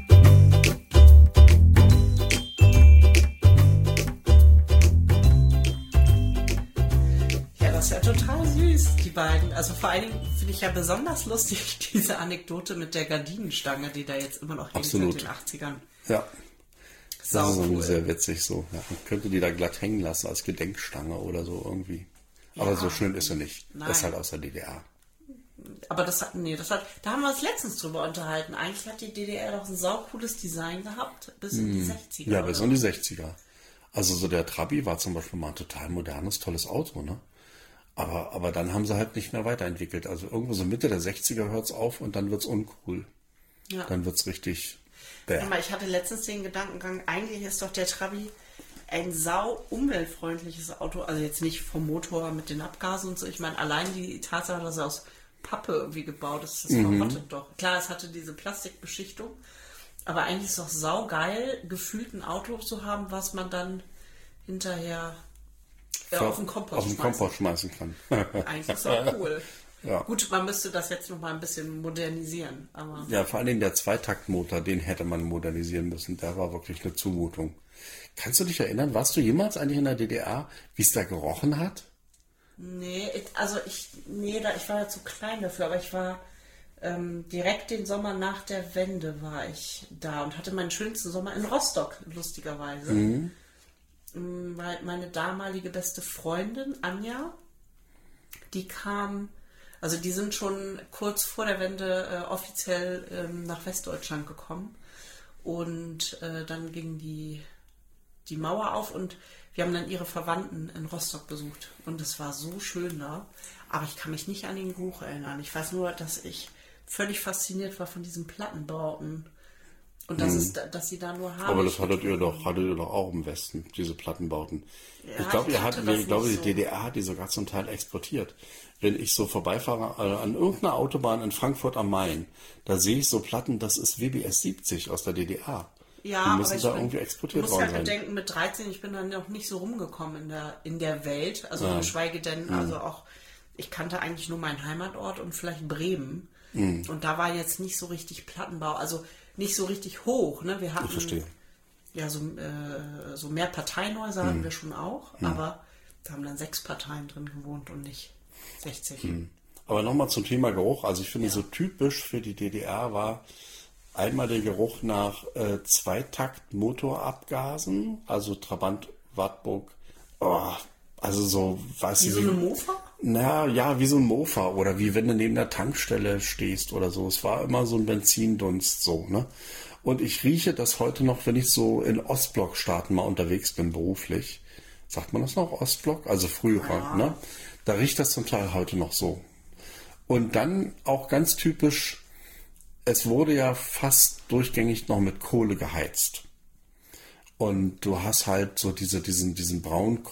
Ja, das ist ja total süß, die beiden. Also vor allen Dingen finde ich ja besonders lustig diese Anekdote mit der Gardinenstange, die da jetzt immer noch hängt Absolut. seit den achtzigern. Ja. Das ist Sau irgendwie cool. sehr witzig so. Ja, man könnte die da glatt hängen lassen als Gedenkstange oder so irgendwie. Aber Ja. so schön ist sie nicht. Nein. Das ist halt aus der D D R. Aber das hat, nee, das hat, da haben wir uns letztens drüber unterhalten. Eigentlich hat die D D R doch ein saucooles Design gehabt, bis in die sechziger. Ja, oder? bis in die sechziger. Also so der Trabi war zum Beispiel mal ein total modernes, tolles Auto, ne? Aber, aber dann haben sie halt nicht mehr weiterentwickelt. Also irgendwo so Mitte der sechziger hört es auf und dann wird's uncool. Ja. Dann wird's richtig bäh. Aber ich hatte letztens den Gedankengang, eigentlich ist doch der Trabi ein sau umweltfreundliches Auto. Also jetzt nicht vom Motor mit den Abgasen und so. Ich meine, allein die Tatsache, dass er aus Pappe irgendwie gebaut ist, das verrottet doch. Klar, es hatte diese Plastikbeschichtung. Aber eigentlich ist es doch saugeil, gefühlt ein Auto zu haben, was man dann hinterher äh, auf den Kompost auf den schmeißen Kompost schmeißen kann. Eigentlich ist das cool. Ja. Gut, man müsste das jetzt noch mal ein bisschen modernisieren, aber Ja, vor allem der Zweitaktmotor, den hätte man modernisieren müssen. Der war wirklich eine Zumutung. Kannst du dich erinnern, warst du jemals eigentlich in der D D R, wie es da gerochen hat? nee, ich- also ich, nee, da, ich war ja zu klein dafür, aber ich war ähm, direkt den Sommer nach der Wende war ich da und hatte meinen schönsten Sommer in Rostock, lustigerweise. Mhm. Ähm, Weil meine damalige beste Freundin, Anja, die kam, also die sind schon kurz vor der Wende äh, offiziell ähm, nach Westdeutschland gekommen und äh, dann ging die, die Mauer auf und wir haben dann ihre Verwandten in Rostock besucht und es war so schön da, aber ich kann mich nicht an den Geruch erinnern. Ich weiß nur, dass ich völlig fasziniert war von diesen Plattenbauten und dass, es, da- dass sie da nur haben. Mhm. Aber das hattet ihr doch, hattet ihr doch auch im Westen, diese Plattenbauten. Ja, ich glaube, ich ihr hatte hattet, das ich glaube, die nicht so. D D R hat die sogar zum Teil exportiert. Wenn ich so vorbeifahre äh, an irgendeiner Autobahn in Frankfurt am Main, da sehe ich so Platten, das ist W B S siebzig aus der D D R. Ja, die aber müssen ich da bin, irgendwie du exportiert musst worden halt sein. bedenken, mit dreizehn, ich bin dann noch nicht so rumgekommen in der, in der Welt. Also geschweige denn, Mhm. also auch, ich kannte eigentlich nur meinen Heimatort und vielleicht Bremen. Mhm. Und da war jetzt nicht so richtig Plattenbau, also nicht so richtig hoch. Ne? Wir hatten Ich verstehe. ja so, äh, so mehr Parteienhäuser Mhm. hatten wir schon auch, aber da haben dann sechs Parteien drin gewohnt und nicht sechzig. Mhm. Aber nochmal zum Thema Geruch. Also ich finde, so typisch für die D D R war einmal der Geruch nach äh, Zweitakt-Motorabgasen, also Trabant, Wartburg, oh, also so, weiß Wie ich so eine Mofa? Na ja, wie so ein Mofa oder wie wenn du neben der Tankstelle stehst oder so. Es war immer so ein Benzindunst so, ne? Und ich rieche das heute noch, wenn ich so in Ostblock-Staaten mal unterwegs bin, beruflich. Sagt man das noch, Ostblock? Also früher, Ja. ne? Da riecht das zum Teil heute noch so. Und dann auch ganz typisch, es wurde ja fast durchgängig noch mit Kohle geheizt. Und du hast halt so diese, diesen, diesen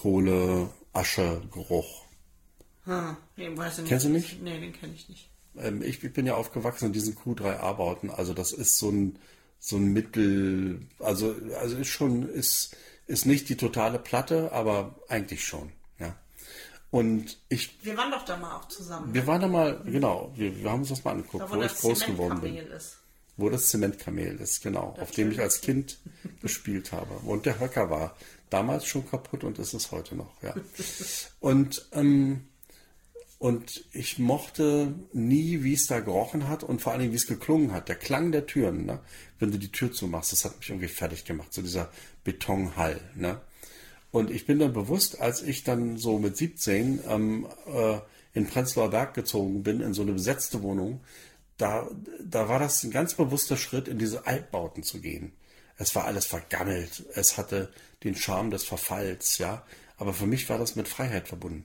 Braunkohle-Asche-Geruch. Hm, den weiß ich nicht. Kennst du nicht? Nee, den kenne ich nicht. Ähm, ich, ich bin ja aufgewachsen in diesen Q drei A-Bauten. Also das ist so ein, so ein Mittel, also, also ist schon, ist, ist nicht die totale Platte, aber eigentlich schon, ja. Und ich, Wir waren doch da mal auch zusammen. wir waren da mal, genau, wir, wir haben uns das mal angeguckt, da, wo, wo ich das groß geworden bin. Zementkamel ist. Wo das Zementkamel ist, genau, auf dem ich als Kind gespielt habe. Und der Höcker war damals schon kaputt und ist es heute noch, ja. Und, ähm, und ich mochte nie, wie es da gerochen hat und vor allen Dingen, wie es geklungen hat. Der Klang der Türen, ne? Wenn du die Tür zumachst, das hat mich irgendwie fertig gemacht, so dieser Betonhall, ne? Und ich bin dann bewusst, als ich dann so mit siebzehn ähm, äh, in Prenzlauer Berg gezogen bin, in so eine besetzte Wohnung, da, da war das ein ganz bewusster Schritt, in diese Altbauten zu gehen. Es war alles vergammelt, es hatte den Charme des Verfalls, ja. Aber für mich war das mit Freiheit verbunden.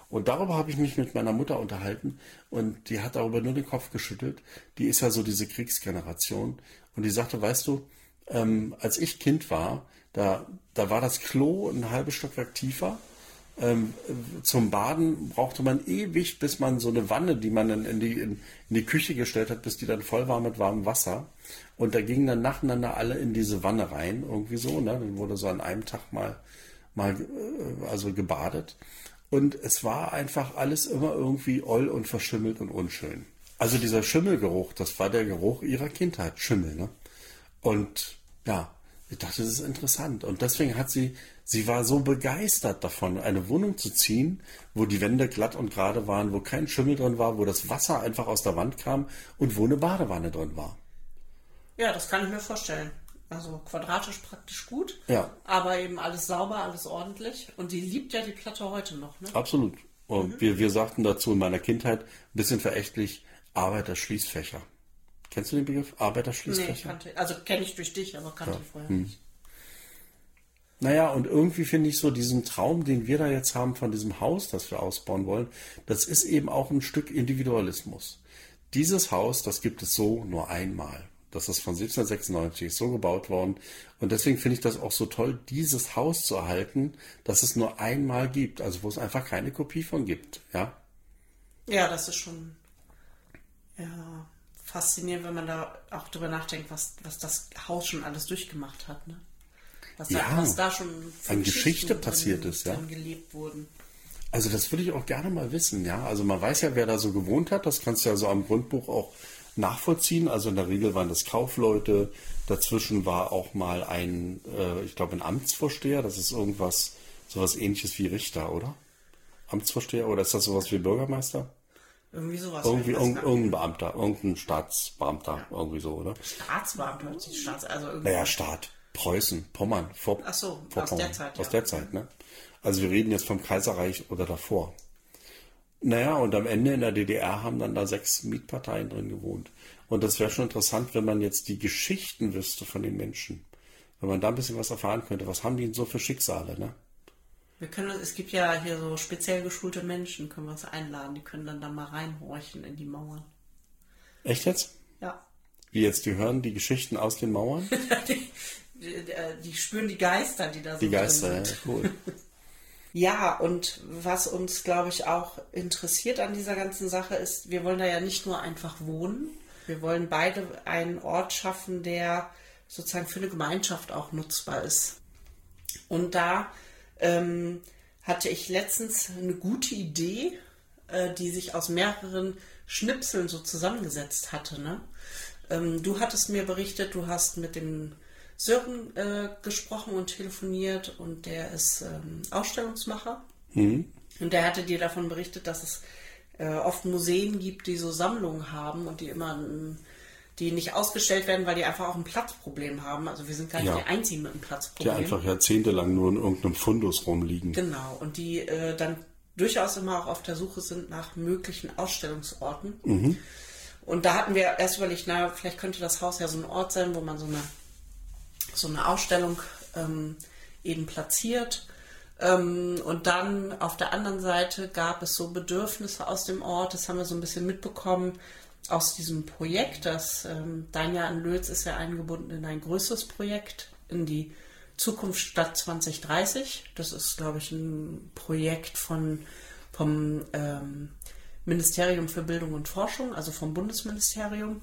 Und darüber habe ich mich mit meiner Mutter unterhalten und die hat darüber nur den Kopf geschüttelt. Die ist ja so diese Kriegsgeneration und die sagte, weißt du, ähm, als ich Kind war, da, da war das Klo ein halbes Stockwerk tiefer. Ähm, zum Baden brauchte man ewig, bis man so eine Wanne, die man in, in, die, in, in die Küche gestellt hat, bis die dann voll war mit warmem Wasser. Und da gingen dann nacheinander alle in diese Wanne rein, irgendwie so. Ne? Dann wurde so an einem Tag mal, mal äh, also gebadet. Und es war einfach alles immer irgendwie oll und verschimmelt und unschön. Also dieser Schimmelgeruch, das war der Geruch ihrer Kindheit, Schimmel. Ne? Und ja, ich dachte, das ist interessant. Und deswegen hat sie, sie war so begeistert davon, eine Wohnung zu ziehen, wo die Wände glatt und gerade waren, wo kein Schimmel drin war, wo das Wasser einfach aus der Wand kam und wo eine Badewanne drin war. Ja, das kann ich mir vorstellen. Also quadratisch praktisch gut, Ja. aber eben alles sauber, alles ordentlich. Und die liebt ja die Platte heute noch, ne? Absolut. Und mhm. wir, wir sagten dazu in meiner Kindheit, ein bisschen verächtlich, Arbeiterschließfächer. Kennst du den Begriff Arbeiterschließfächer? Nee, kannte, also kenne ich durch dich, aber kannte Ja. ich vorher Hm. nicht. Naja, und irgendwie finde ich so diesen Traum, den wir da jetzt haben von diesem Haus, das wir ausbauen wollen, das ist eben auch ein Stück Individualismus. Dieses Haus, das gibt es so nur einmal. Das ist von siebzehnhundertsechsundneunzig so gebaut worden. Und deswegen finde ich das auch so toll, dieses Haus zu erhalten, dass es nur einmal gibt. Also wo es einfach keine Kopie von gibt. Ja, Ja, das ist schon ja, faszinierend, wenn man da auch drüber nachdenkt, was, was das Haus schon alles durchgemacht hat. Ne? Was, Ja, da, was da schon für an Geschichten Geschichte drin- passiert ist, ja. drin gelebt wurden. Also das würde ich auch gerne mal wissen. Ja, also man weiß ja, wer da so gewohnt hat. Das kannst du ja so am Grundbuch auch nachvollziehen. Also in der Regel waren das Kaufleute. Dazwischen war auch mal ein, äh, ich glaube, ein Amtsvorsteher. Das ist irgendwas, sowas ähnliches wie Richter, oder? Amtsvorsteher? Oder ist das sowas wie Bürgermeister? Irgendwie sowas. Irgendwie Ich weiß irgendein, gar nicht. irgendein Beamter, irgendein Staatsbeamter, irgendwie so, oder? Staatsbeamter, hört sich Staats, also irgendwie. Naja, Staat, Preußen, Pommern, vor, Ach so, vor aus Pommern. der Zeit, Aus ja. der Zeit, ne? Also wir reden jetzt vom Kaiserreich oder davor. Naja, und am Ende in der D D R haben dann da sechs Mietparteien drin gewohnt. Und das wäre schon interessant, wenn man jetzt die Geschichten wüsste von den Menschen. Wenn man da ein bisschen was erfahren könnte. Was haben die denn so für Schicksale, ne? Wir können, es gibt ja hier so speziell geschulte Menschen, können wir uns einladen, die können dann da mal reinhorchen in die Mauern. Echt jetzt? Ja. Wie jetzt, die hören die Geschichten aus den Mauern? die, die, die spüren die Geister, die da so Die Geister, drin ja, sind. cool. Ja, und was uns, glaube ich, auch interessiert an dieser ganzen Sache ist, wir wollen da ja nicht nur einfach wohnen, wir wollen beide einen Ort schaffen, der sozusagen für eine Gemeinschaft auch nutzbar ist. Und da ähm, hatte ich letztens eine gute Idee, äh, die sich aus mehreren Schnipseln so zusammengesetzt hatte. Ne? Ähm, du hattest mir berichtet, du hast mit dem Sören äh, gesprochen und telefoniert und der ist ähm, Ausstellungsmacher. Mhm. Und der hatte dir davon berichtet, dass es äh, oft Museen gibt, die so Sammlungen haben und die immer ähm, die nicht ausgestellt werden, weil die einfach auch ein Platzproblem haben. Also wir sind gar nicht Ja. die Einzigen mit einem Die Platzproblem. einfach jahrzehntelang nur in irgendeinem Fundus rumliegen. Genau. Und die äh, dann durchaus immer auch auf der Suche sind nach möglichen Ausstellungsorten. Mhm. Und da hatten wir erst überlegt, na, vielleicht könnte das Haus ja so ein Ort sein, wo man so eine, so eine Ausstellung ähm, eben platziert. Ähm, und dann auf der anderen Seite gab es so Bedürfnisse aus dem Ort, das haben wir so ein bisschen mitbekommen aus diesem Projekt. Das ähm, Dein Jahr in Lötz ist ja eingebunden in ein größeres Projekt, in die Zukunftsstadt zwanzig dreißig. Das ist, glaube ich, ein Projekt von, vom ähm, Ministerium für Bildung und Forschung, also vom Bundesministerium.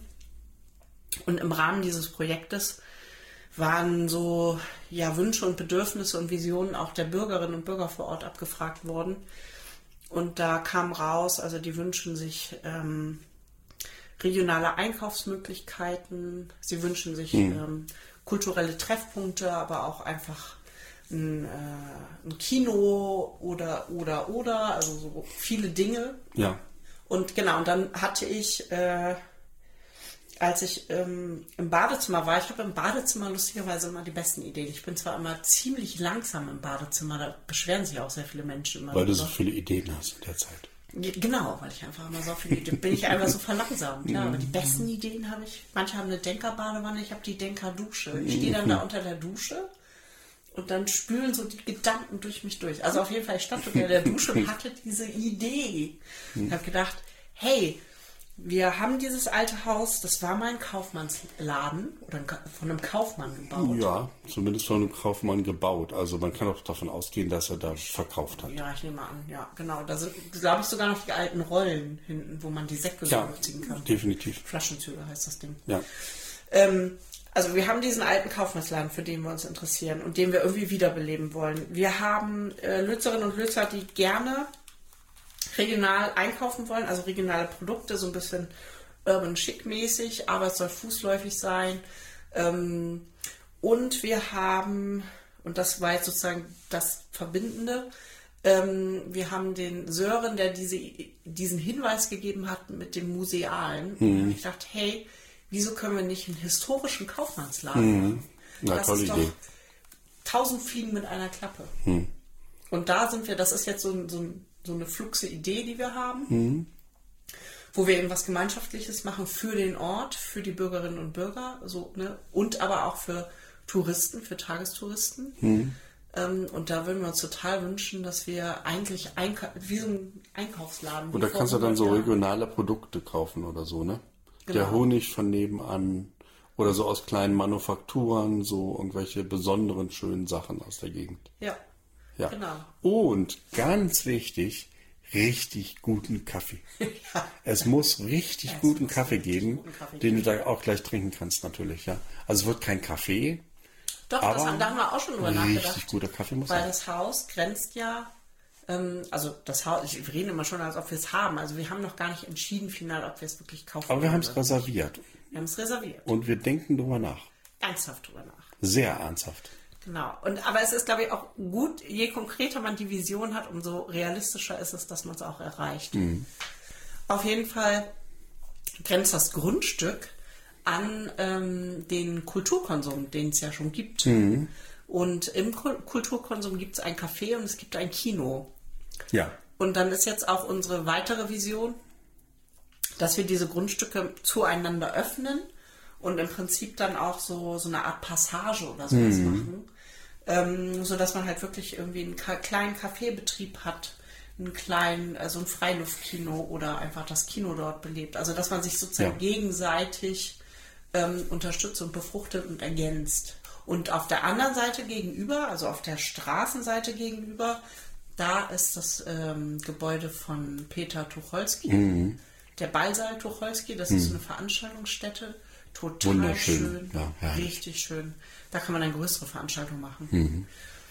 Und im Rahmen dieses Projektes waren so ja, Wünsche und Bedürfnisse und Visionen auch der Bürgerinnen und Bürger vor Ort abgefragt worden. Und da kam raus, also die wünschen sich ähm, regionale Einkaufsmöglichkeiten, sie wünschen sich mhm. ähm, kulturelle Treffpunkte, aber auch einfach ein, äh, ein Kino oder, oder, oder, also so viele Dinge. Ja. Und genau, und dann hatte ich, äh, als ich ähm, im Badezimmer war, ich habe im Badezimmer lustigerweise immer die besten Ideen. Ich bin zwar immer ziemlich langsam im Badezimmer, da beschweren sich auch sehr viele Menschen immer. Weil du drüber. so viele Ideen hast in der Zeit. Genau, weil ich einfach immer so viele Ideen, bin ich einfach so verlangsamt. Ja, aber die besten Ideen habe ich, manche haben eine Denkerbadewanne, ich habe die Denkerdusche. Ich stehe dann da unter der Dusche Und dann spülen so die Gedanken durch mich durch. Also auf jeden Fall, ich stand unter der Dusche und hatte diese Idee. Ich habe gedacht, hey, wir haben dieses alte Haus, das war mal ein Kaufmannsladen oder von einem Kaufmann gebaut. Ja, zumindest von einem Kaufmann gebaut. Also man kann auch davon ausgehen, dass er da verkauft hat. Ja, ich nehme an, ja, genau. Da sind, glaube ich, sogar noch die alten Rollen hinten, wo man die Säcke Ja, so ziehen kann. definitiv. Flaschenzüge heißt das Ding. Ja. Ähm, also wir haben diesen alten Kaufmannsladen, für den wir uns interessieren und den wir irgendwie wiederbeleben wollen. Wir haben äh, Lützerinnen und Lützer, die gerne regional einkaufen wollen, also regionale Produkte, so ein bisschen urban chic mäßig, aber es soll fußläufig sein. Ähm, und wir haben, und das war jetzt sozusagen das Verbindende, ähm, wir haben den Sören, der diese, diesen Hinweis gegeben hat mit dem Musealen. Mhm. Und ich dachte, hey, wieso können wir nicht einen historischen Kaufmannsladen machen? Mhm. Na, das tolle ist doch Idee. tausend Fliegen mit einer Klappe. Mhm. Und da sind wir, das ist jetzt so, ein- so, ein- so eine fluxe Idee, die wir haben, Mhm. wo wir eben was Gemeinschaftliches machen für den Ort, für die Bürgerinnen und Bürger, so, ne? Und aber auch für Touristen, für Tagestouristen. Mhm. Ähm, und da würden wir uns total wünschen, dass wir eigentlich einka- wie so ein Einkaufsladen. Und da wie vor kannst du dann so hundert Jahren. regionale Produkte kaufen oder so, ne? Der Genau. Honig von nebenan oder so aus kleinen Manufakturen, so irgendwelche besonderen schönen Sachen aus der Gegend. Ja, Ja. genau. Und ganz wichtig, richtig guten Kaffee. Ja. Es muss richtig Es guten muss Kaffee richtig geben, guten Kaffee den du da auch gleich trinken kannst natürlich, ja. Also es wird kein Kaffee, Doch, aber das haben, da haben wir auch schon drüber richtig nachgedacht. guter Kaffee muss Weil sein. das Haus grenzt ja, ähm, also das Haus, ich wir reden immer schon, als ob wir es haben. Also wir haben noch gar nicht entschieden final, ob wir es wirklich kaufen. Aber wir haben wollen. es reserviert Wir haben es reserviert. und wir denken drüber nach. Ernsthaft drüber nach. Sehr ernsthaft. Genau. Und, aber es ist, glaube ich, auch gut, je konkreter man die Vision hat, umso realistischer ist es, dass man es auch erreicht. Auf jeden Fall grenzt das Grundstück an ähm, den Kulturkonsum, den es ja schon gibt. Und im Kul- Kulturkonsum gibt es ein Café und es gibt ein Kino. Ja. Und dann ist jetzt auch unsere weitere Vision, dass wir diese Grundstücke zueinander öffnen und im Prinzip dann auch so, so eine Art Passage oder sowas machen. Ähm, so dass man halt wirklich irgendwie einen ka- kleinen Kaffeebetrieb hat, einen kleinen, also ein Freiluftkino oder einfach das Kino dort belebt. Also dass man sich sozusagen Ja. gegenseitig ähm, unterstützt und befruchtet und ergänzt. Und auf der anderen Seite gegenüber, also auf der Straßenseite gegenüber, da ist das ähm, Gebäude von Peter Tucholsky, der Ballsaal Tucholsky, das ist eine Veranstaltungsstätte, total Wunderschön, schön, ja, herrlich. richtig schön. Da kann man eine größere Veranstaltung machen.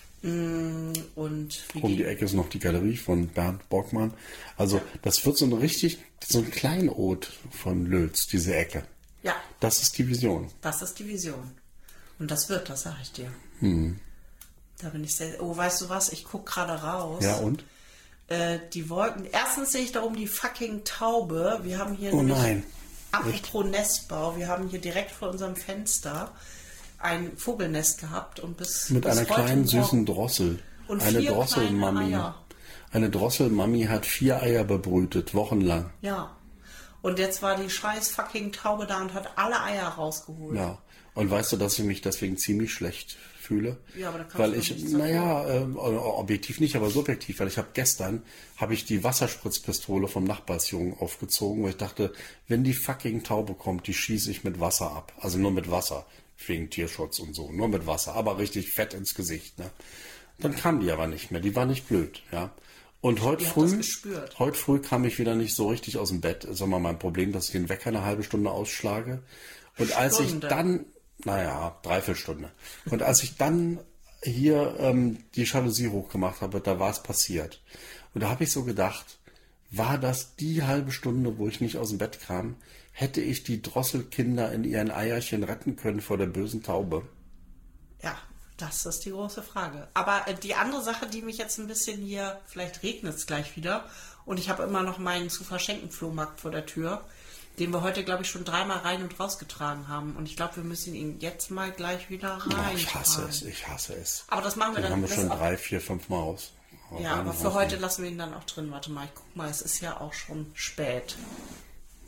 Mm, Und wie Um die geht- Ecke ist noch die Galerie von Bernd Borgmann. Also das wird so ein richtig, so ein Kleinod von Lötz, diese Ecke. ja, Das ist die Vision. das ist die Vision. Und das wird, das sage ich dir. Hm. Da bin ich sehr. Oh, weißt du was? Ich gucke gerade raus. Ja, und? Äh, die Wolken. Erstens sehe ich da oben die fucking Taube. Wir haben hier Oh nämlich, nein. apropos Nestbau, wir haben hier direkt vor unserem Fenster ein Vogelnest gehabt und bis Mit bis einer heute kleinen Morgen- süßen Drossel. Und Eine vier Drosselmami. kleine Eier. Eine Drosselmami hat vier Eier bebrütet, wochenlang. Ja. Und jetzt war die scheiß fucking Taube da und hat alle Eier rausgeholt. Ja. Und weißt du, dass ich mich deswegen ziemlich schlecht fühle? Ja, aber da kannst weil du ich, doch nichts naja, ähm, objektiv nicht, aber subjektiv, weil ich habe gestern, habe ich die Wasserspritzpistole vom Nachbarsjungen aufgezogen, weil ich dachte, wenn die fucking Taube kommt, die schieße ich mit Wasser ab. Also nur mit Wasser, wegen Tierschutz und so, nur mit Wasser, aber richtig fett ins Gesicht. Ne? Dann kam die aber nicht mehr, die war nicht blöd, ja. Und heute Die hat früh, das gespürt. heute früh kam ich wieder nicht so richtig aus dem Bett. Ist immer mein Problem, dass ich den Wecker eine halbe Stunde ausschlage. Und als ich Stunde. dann, naja, dreiviertel Stunde. Und als ich dann hier ähm, die Jalousie hochgemacht habe, da war es passiert. Und da habe ich so gedacht, war das die halbe Stunde, wo ich nicht aus dem Bett kam, hätte ich die Drosselkinder in ihren Eierchen retten können vor der bösen Taube? Ja, das ist die große Frage. Aber äh, die andere Sache, die mich jetzt ein bisschen hier, vielleicht regnet es gleich wieder, und ich habe immer noch meinen zu verschenken Flohmarkt vor der Tür, den wir heute, glaube ich, schon dreimal rein und rausgetragen haben. Und ich glaube, wir müssen ihn jetzt mal gleich wieder rein. Oh, ich hasse es, ich hasse es. Aber das machen wir Den dann. haben wir das schon auch- drei, vier, fünf Mal aus. Ja, aber für heute lassen wir ihn dann auch drin. Warte mal, ich guck mal, es ist ja auch schon spät.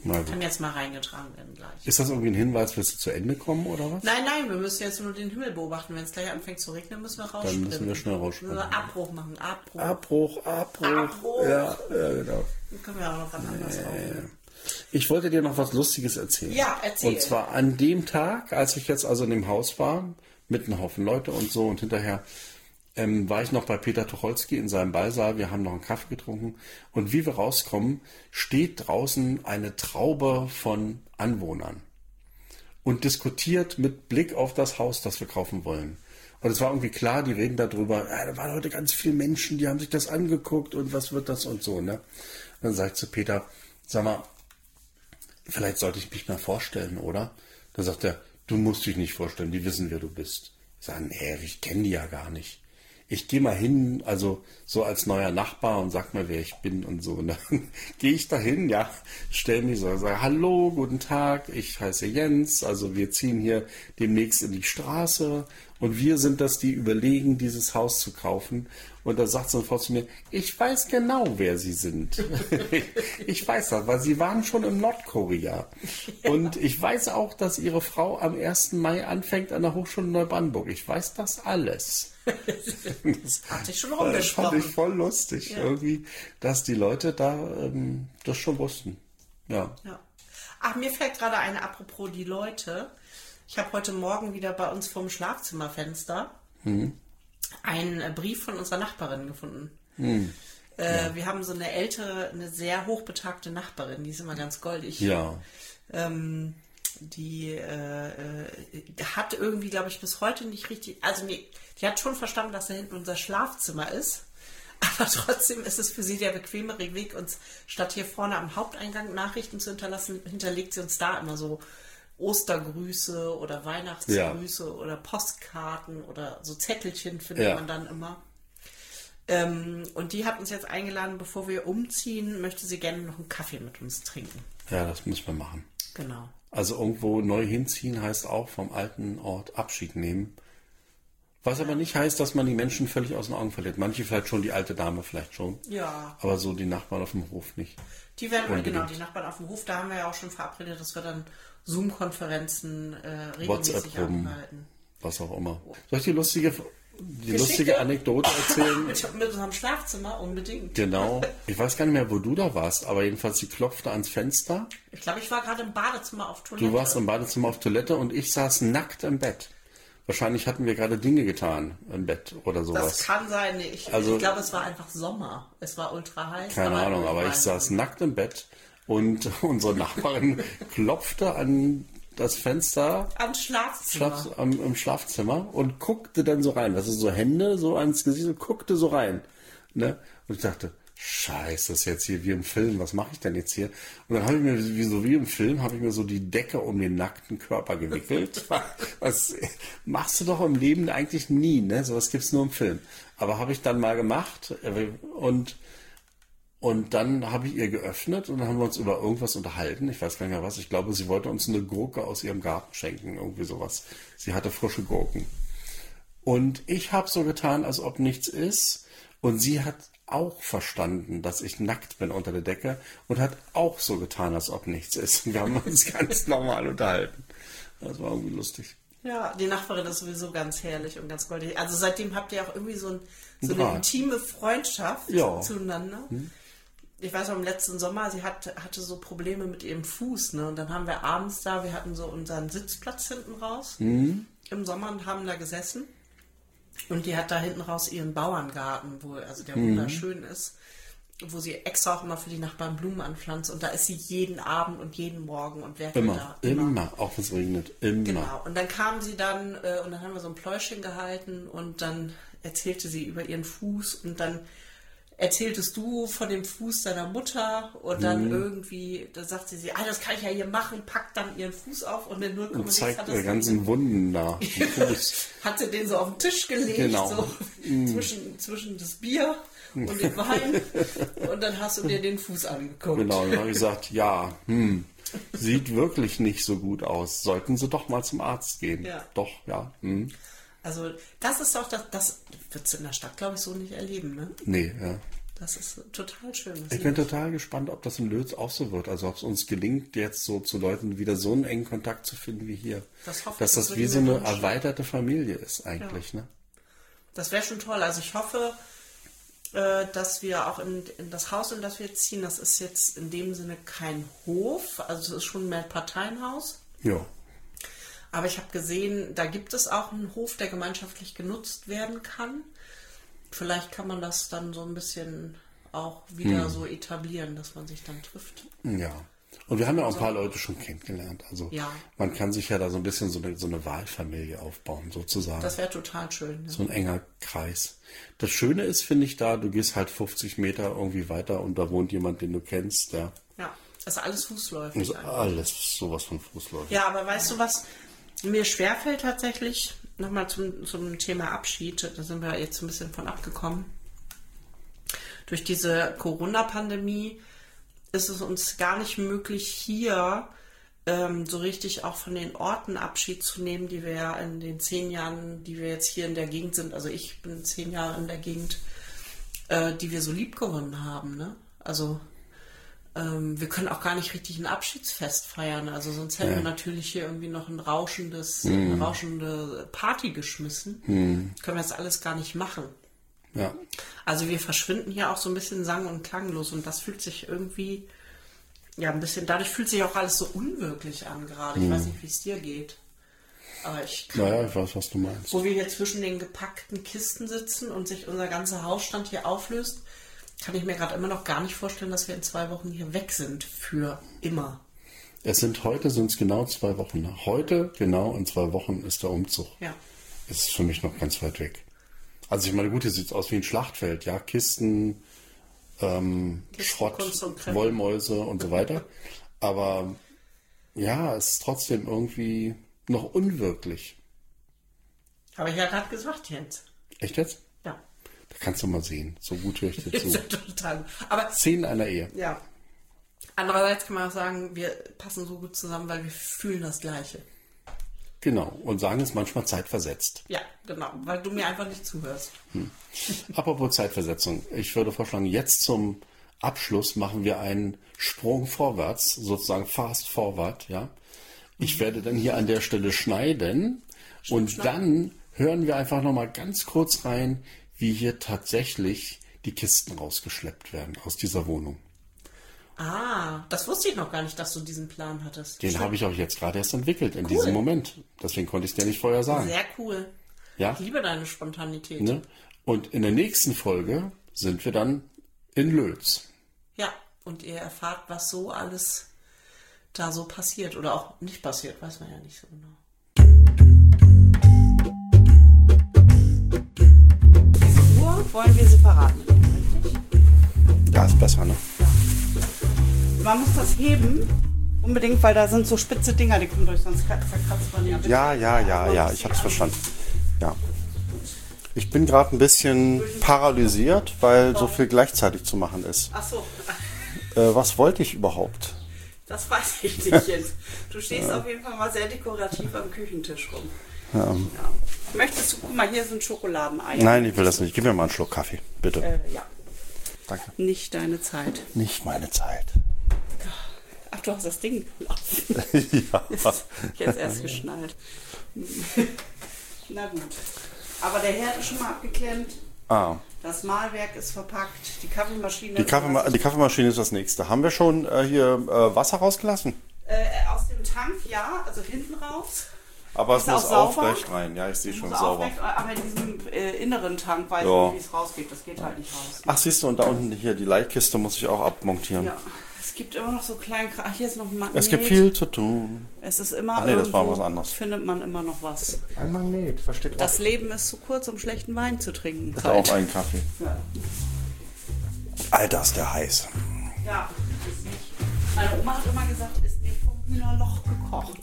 Na gut. Kann jetzt mal reingetragen werden gleich. Ist das irgendwie ein Hinweis, willst du zu Ende kommen oder was? Nein, nein, wir müssen jetzt nur den Himmel beobachten. Wenn es gleich anfängt zu regnen, müssen wir rausspringen. Dann müssen wir schnell rausspringen. Nur Abbruch machen, Abbruch. Abbruch, Abbruch. Abbruch. Ja, ja, genau. Dann können wir auch noch was anderes aufnehmen. Ich wollte dir noch was Lustiges erzählen. Ja, erzähl. Und zwar an dem Tag, als ich jetzt also in dem Haus war, mit einem Haufen Leute und so und hinterher ähm, war ich noch bei Peter Tucholsky in seinem Ballsaal. Wir haben noch einen Kaffee getrunken und wie wir rauskommen, steht draußen eine Traube von Anwohnern und diskutiert mit Blick auf das Haus, das wir kaufen wollen. Und es war irgendwie klar, die reden darüber, ja, da waren heute ganz viele Menschen, die haben sich das angeguckt und was wird das und so. Ne? Und dann sage ich zu Peter, sag mal, vielleicht sollte ich mich mal vorstellen, oder? Dann sagt er, du musst dich nicht vorstellen, die wissen, wer du bist. Ich sage, nee, ich kenne die ja gar nicht. Ich gehe mal hin, also so als neuer Nachbar und sag mal, wer ich bin und so. Und dann gehe ich da hin, ja, stelle mich so, sage, hallo, guten Tag, ich heiße Jens, also wir ziehen hier demnächst in die Straße und wir sind das, die überlegen, dieses Haus zu kaufen. Und da sagt so eine Frau zu mir, ich weiß genau, wer Sie sind. Ich weiß das, weil Sie waren schon in Nordkorea. Ja. Und ich weiß auch, dass Ihre Frau am ersten Mai anfängt an der Hochschule Neubrandenburg. Ich weiß das alles. Das Hat dich schon das rumgesprochen. fand ich voll lustig, Ja. irgendwie, dass die Leute da ähm, das schon wussten. Ja. Ja. Ach, mir fällt gerade eine, apropos die Leute. Ich habe heute Morgen wieder bei uns vorm Schlafzimmerfenster Mhm. einen äh, Brief von unserer Nachbarin gefunden. Mhm. Äh, Wir haben so eine ältere, eine sehr hochbetagte Nachbarin, die ist immer ganz goldig. Ja. Ähm, die äh, äh, hat irgendwie, glaube ich, bis heute nicht richtig, also nee, die hat schon verstanden, dass da hinten unser Schlafzimmer ist. Aber trotzdem ist es für sie der bequemere Weg, uns statt hier vorne am Haupteingang Nachrichten zu hinterlassen, hinterlegt sie uns da immer so Ostergrüße oder Weihnachtsgrüße Ja. oder Postkarten oder so Zettelchen findet Ja. man dann immer. Ähm, und die hat uns jetzt eingeladen, bevor wir umziehen, möchte sie gerne noch einen Kaffee mit uns trinken. Ja, das müssen wir machen. Genau. Also irgendwo neu hinziehen heißt auch vom alten Ort Abschied nehmen. Was aber nicht heißt, dass man die Menschen völlig aus den Augen verliert. Manche vielleicht schon, die alte Dame vielleicht schon. Ja. Aber so die Nachbarn auf dem Hof nicht. Die werden, Unbedingt. genau, die Nachbarn auf dem Hof, da haben wir ja auch schon verabredet, dass wir dann Zoom-Konferenzen äh, regelmäßig WhatsApp-Gruppen, abhalten. was auch immer. Soll ich die lustige, die Geschichte? lustige Anekdote erzählen? Mit, mit unserem Schlafzimmer unbedingt. Genau. Ich weiß gar nicht mehr, wo du da warst, aber jedenfalls sie klopfte ans Fenster. Ich glaube, ich war gerade im Badezimmer auf Toilette. Du warst im Badezimmer auf Toilette und ich saß nackt im Bett. Wahrscheinlich hatten wir gerade Dinge getan im Bett oder sowas. Das kann sein. Nee, ich, Also- ich glaube, es war einfach Sommer. Es war ultra heiß. Keine Ahnung, aber ich saß nackt im Bett und unsere Nachbarin klopfte an das Fenster Ans Schlafzimmer. Schlaf, am, im Schlafzimmer und guckte dann so rein. Das ist so Hände so ans Gesicht und guckte so rein. Ne? Und ich dachte, Scheiße, das ist jetzt hier wie im Film, was mache ich denn jetzt hier? Und dann habe ich mir, wie so wie im Film, habe ich mir so die Decke um den nackten Körper gewickelt. Was machst du doch im Leben eigentlich nie, ne? Sowas gibt's nur im Film. Aber habe ich dann mal gemacht und Und dann habe ich ihr geöffnet und dann haben wir uns über irgendwas unterhalten. Ich weiß gar nicht mehr was. Ich glaube, sie wollte uns eine Gurke aus ihrem Garten schenken. Irgendwie sowas. Sie hatte frische Gurken. Und ich habe so getan, als ob nichts ist. Und sie hat auch verstanden, dass ich nackt bin unter der Decke. Und hat auch so getan, als ob nichts ist. Und wir haben uns ganz normal unterhalten. Das war irgendwie lustig. Ja, die Nachbarin ist sowieso ganz herrlich und ganz goldig. Also seitdem habt ihr auch irgendwie so, ein, so Draht. eine intime Freundschaft Ja. zueinander. Hm. Ich weiß noch, im letzten Sommer, sie hat, hatte so Probleme mit ihrem Fuß, ne? Und dann haben wir abends da, wir hatten so unseren Sitzplatz hinten raus Mhm. im Sommer und haben da gesessen. Und die hat da hinten raus ihren Bauerngarten, wo, also der wunderschön ist, wo sie extra auch immer für die Nachbarn Blumen anpflanzt. Und da ist sie jeden Abend und jeden Morgen und werkelt Immer, da. immer, auch wenn es regnet, immer. Genau. Und dann kam sie dann äh, und dann haben wir so ein Pläuschchen gehalten und dann erzählte sie über ihren Fuß und dann erzähltest du von dem Fuß deiner Mutter und dann irgendwie, da sagte sie, ah, das kann ich ja hier machen, packt dann ihren Fuß auf und in null Komma Und sechs zeigt hat, ihre das ganzen Wunden da. am Fuß. hat sie den so auf den Tisch gelegt, Genau. so zwischen, zwischen das Bier und den Wein und dann hast du dir den Fuß angeguckt. Genau, dann habe ich gesagt, ja, hm, sieht wirklich nicht so gut aus. Sollten Sie doch mal zum Arzt gehen. Ja. Doch, ja. Hm. Also das ist doch, das, das wird es in der Stadt, glaube ich, so nicht erleben, ne? Nee, ja. Das ist total schön. Ich bin total gespannt, ob das in Lötz auch so wird. Also ob es uns gelingt, jetzt so zu Leuten wieder so einen engen Kontakt zu finden wie hier. Das hoffe Dass ich, das das wie würde so ich mir eine wünschen. erweiterte Familie ist eigentlich. Ja. Ne? Das wäre schon toll. Also ich hoffe, äh, dass wir auch in, in das Haus, in das wir ziehen, das ist jetzt in dem Sinne kein Hof. Also es ist schon mehr Parteienhaus. Ja. Aber ich habe gesehen, da gibt es auch einen Hof, der gemeinschaftlich genutzt werden kann. Vielleicht kann man das dann so ein bisschen auch wieder Hm. so etablieren, dass man sich dann trifft. Ja. Und wir haben ja auch ein paar Leute schon kennengelernt. Also Ja. man kann sich ja da so ein bisschen so eine, so eine Wahlfamilie aufbauen, sozusagen. Das wäre total schön. Ja. So ein enger Kreis. Das Schöne ist, finde ich, da, du gehst halt fünfzig Meter irgendwie weiter und da wohnt jemand, den du kennst. Ja. Ja, das ist alles fußläufig. Das ist eigentlich. alles sowas von Fußläufig. Ja, aber weißt du, was mir schwerfällt tatsächlich, nochmal zum, zum Thema Abschied, da sind wir jetzt ein bisschen von abgekommen. Durch diese Corona-Pandemie ist es uns gar nicht möglich, hier ähm, so richtig auch von den Orten Abschied zu nehmen, die wir ja in den zehn Jahren, die wir jetzt hier in der Gegend sind, also ich bin zehn Jahre in der Gegend, äh, die wir so lieb gewonnen haben. Ne? Also ähm, wir können auch gar nicht richtig ein Abschiedsfest feiern. Also sonst hätten Ja. wir natürlich hier irgendwie noch ein rauschendes, eine rauschende Party geschmissen. Können wir das alles gar nicht machen. Ja. Also wir verschwinden hier auch so ein bisschen sang- und klanglos und das fühlt sich irgendwie, ja ein bisschen, dadurch fühlt sich auch alles so unwirklich an gerade. Ich weiß nicht, wie es dir geht. Aber ich kann, Naja, ich weiß, was du meinst. wo wir hier zwischen den gepackten Kisten sitzen und sich unser ganzer Hausstand hier auflöst, kann ich mir gerade immer noch gar nicht vorstellen, dass wir in zwei Wochen hier weg sind. Für immer. Es sind heute sind es genau zwei Wochen. Ne? Heute, genau in zwei Wochen, ist der Umzug. Ja. Es ist für mich noch ganz weit weg. Also ich meine, gut, hier sieht es aus wie ein Schlachtfeld. Ja, Kisten, ähm, Kisten, Schrott, Kunst und Krempel. Wollmäuse und so weiter. Aber ja, es ist trotzdem irgendwie noch unwirklich. Habe ich ja gerade gesagt, Jens. Echt jetzt? Ja. Da kannst du mal sehen. So gut höre ich dir Ist zu. ja total. Aber Szenen einer Ehe. ja. Andererseits kann man auch sagen, wir passen so gut zusammen, weil wir fühlen das Gleiche. Genau. Und sagen es manchmal zeitversetzt. Ja, genau, weil du mir einfach nicht zuhörst. Apropos Zeitversetzung. Ich würde vorschlagen, jetzt zum Abschluss machen wir einen Sprung vorwärts, sozusagen fast forward, ja. Ich werde dann hier an der Stelle schneiden und dann hören wir einfach nochmal ganz kurz rein, wie hier tatsächlich die Kisten rausgeschleppt werden aus dieser Wohnung. Ah, das wusste ich noch gar nicht, dass du diesen Plan hattest. Den habe ich auch jetzt gerade erst entwickelt in diesem Moment. Deswegen konnte ich es dir nicht vorher sagen. Sehr cool. Ja? Ich liebe deine Spontanität. Ne? Und in der nächsten Folge sind wir dann in Lötz. Ja, und ihr erfahrt, was so alles da so passiert. Oder auch nicht passiert, weiß man ja nicht so genau. Diese Uhr wollen wir separat nehmen, richtig? Ja, ist besser, ne? Man muss das heben, unbedingt, weil da sind so spitze Dinger, die kommen durch, sonst verkratzt man ja. Ja, ja, ja, ja, ich hab's verstanden. Ja. Ich bin gerade ein bisschen paralysiert, weil so viel gleichzeitig zu machen ist. Ach so, Äh, was wollte ich überhaupt? das weiß ich nicht jetzt. Du stehst auf jeden Fall mal sehr dekorativ am Küchentisch rum. Ja. Möchtest du, guck mal, hier sind Schokoladeneier. Nein, ich will das nicht. Gib mir mal einen Schluck Kaffee, bitte. Äh, ja, Danke. nicht deine Zeit. Nicht meine Zeit. Ach, du hast das Ding gelaufen. Ja. Jetzt erst geschnallt. Na gut. Aber der Herd ist schon mal abgeklemmt. Ah, Das Mahlwerk ist verpackt. Die Kaffeemaschine. die, Kaffeema die Kaffeemaschine ist das nächste. Haben wir schon äh, hier äh, Wasser rausgelassen? Äh, aus dem Tank, ja, also hinten raus. Aber es Ist muss auch sauber? aufrecht rein. Ja, ich sehe schon Muss sauber. aufrecht, aber in diesem äh, inneren Tank weiß Ja. ich, wie es rausgeht. Das geht halt nicht raus. Ach, siehst du, und da unten hier die Leitkiste muss ich auch abmontieren. Ja, es gibt immer noch so kleinen Kram. Ach, hier ist noch ein Magnet. Es gibt viel zu tun. Es ist immer Ach nee, das war irgendwo, was anderes. findet man immer noch was. Ein Magnet, versteckt. Das Leben ist zu kurz, um schlechten Wein zu trinken. Bitte auch einen Kaffee. Ja. Alter, ist der heiß. Ja, ist nicht. Meine Oma hat immer gesagt, ist nicht vom Hühnerloch gekocht.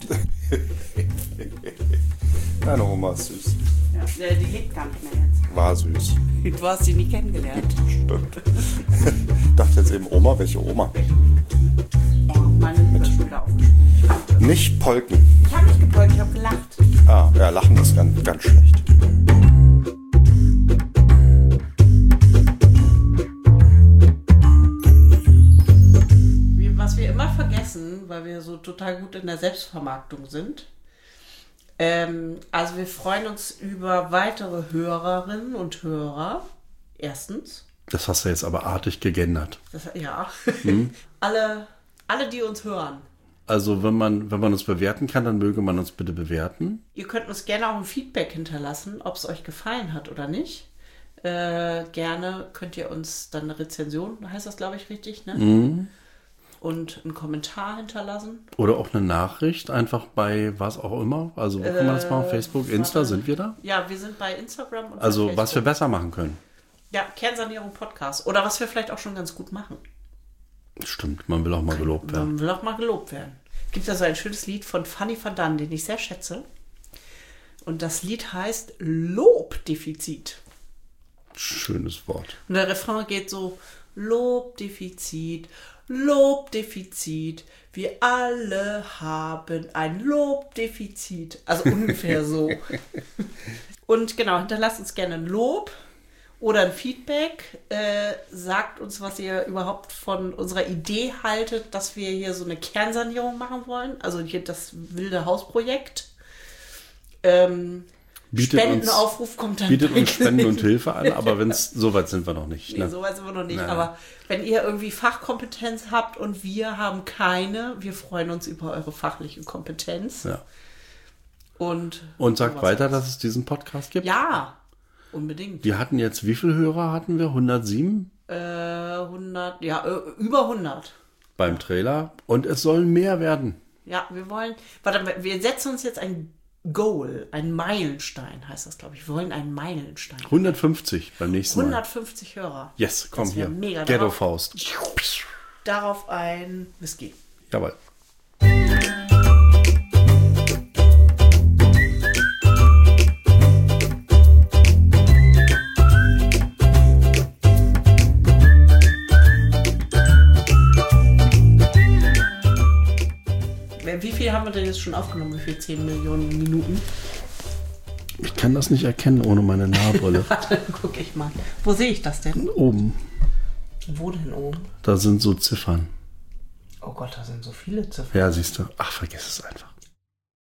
Deine Oma ist süß. Ja, die lebt gar nicht mehr jetzt. War süß. Du hast sie nie kennengelernt. Stimmt. Ich dachte jetzt eben Oma, welche Oma? Meine Mutter ist schon wieder aufgesprungen. Nicht polken. Ich habe nicht gebeugt, ich habe gelacht. Ah, ja, lachen ist ganz, ganz schlecht. weil wir so total gut in der Selbstvermarktung sind. Ähm, also wir freuen uns über weitere Hörerinnen und Hörer. Erstens. Das hast du jetzt aber artig gegendert. Das, ja. Hm. alle, alle, die uns hören. Also wenn man, wenn man uns bewerten kann, dann möge man uns bitte bewerten. Ihr könnt uns gerne auch ein Feedback hinterlassen, ob es euch gefallen hat oder nicht. Äh, gerne könnt ihr uns dann eine Rezension, heißt das glaube ich richtig, ne? Mhm. Und einen Kommentar hinterlassen. Oder auch eine Nachricht, einfach bei was auch immer. Also wo kann man das machen? Facebook, Insta, warte. Sind wir da? Ja, wir sind bei Instagram und Also bei Facebook. was wir besser machen können. Ja, Kernsanierung Podcast. Oder was wir vielleicht auch schon ganz gut machen. Stimmt, man will auch mal gelobt werden. Man will auch mal gelobt werden. Es gibt da so ein schönes Lied von Fanny van Dan, den ich sehr schätze. Und das Lied heißt Lobdefizit. Schönes Wort. Und der Refrain geht so: Lobdefizit, Lobdefizit, wir alle haben ein Lobdefizit. Also ungefähr so. Und genau, hinterlasst uns gerne ein Lob oder ein Feedback. Äh, sagt uns, was ihr überhaupt von unserer Idee haltet, dass wir hier so eine Kernsanierung machen wollen. Also hier das wilde Hausprojekt. Ähm, Bietet Spendenaufruf uns, kommt dann. Bietet uns Spenden und Hilfe an, aber wenn's so weit sind wir noch nicht. Nee, Ne? so weit sind wir noch nicht. Nein. Aber wenn ihr irgendwie Fachkompetenz habt und wir haben keine, wir freuen uns über eure fachliche Kompetenz. Ja. Und, Und sagt sowas weiter, alles. dass es diesen Podcast gibt. Ja, unbedingt. Wir hatten jetzt, wie viele Hörer hatten wir? hundertsieben Äh, hundert, ja, äh, über hundert. beim Trailer. Und es sollen mehr werden. Ja, wir wollen, warte mal, wir setzen uns jetzt ein Goal, ein Meilenstein heißt das, glaube ich. Wir wollen einen Meilenstein. hundertfünfzig beim nächsten Mal. hundertfünfzig Hörer. Yes, komm Das wär hier. mega. Ghetto Darauf- Faust. Darauf ein Whisky. Jawohl. Wie viel haben wir denn jetzt schon aufgenommen? Wie viel? zehn Millionen Minuten? Ich kann das nicht erkennen ohne meine Nahbrille. Warte, dann gucke ich mal. Wo sehe ich das denn? Oben, Wo denn oben? da sind so Ziffern. Oh Gott, da sind so viele Ziffern. Ja, siehst du. Ach, vergiss es einfach.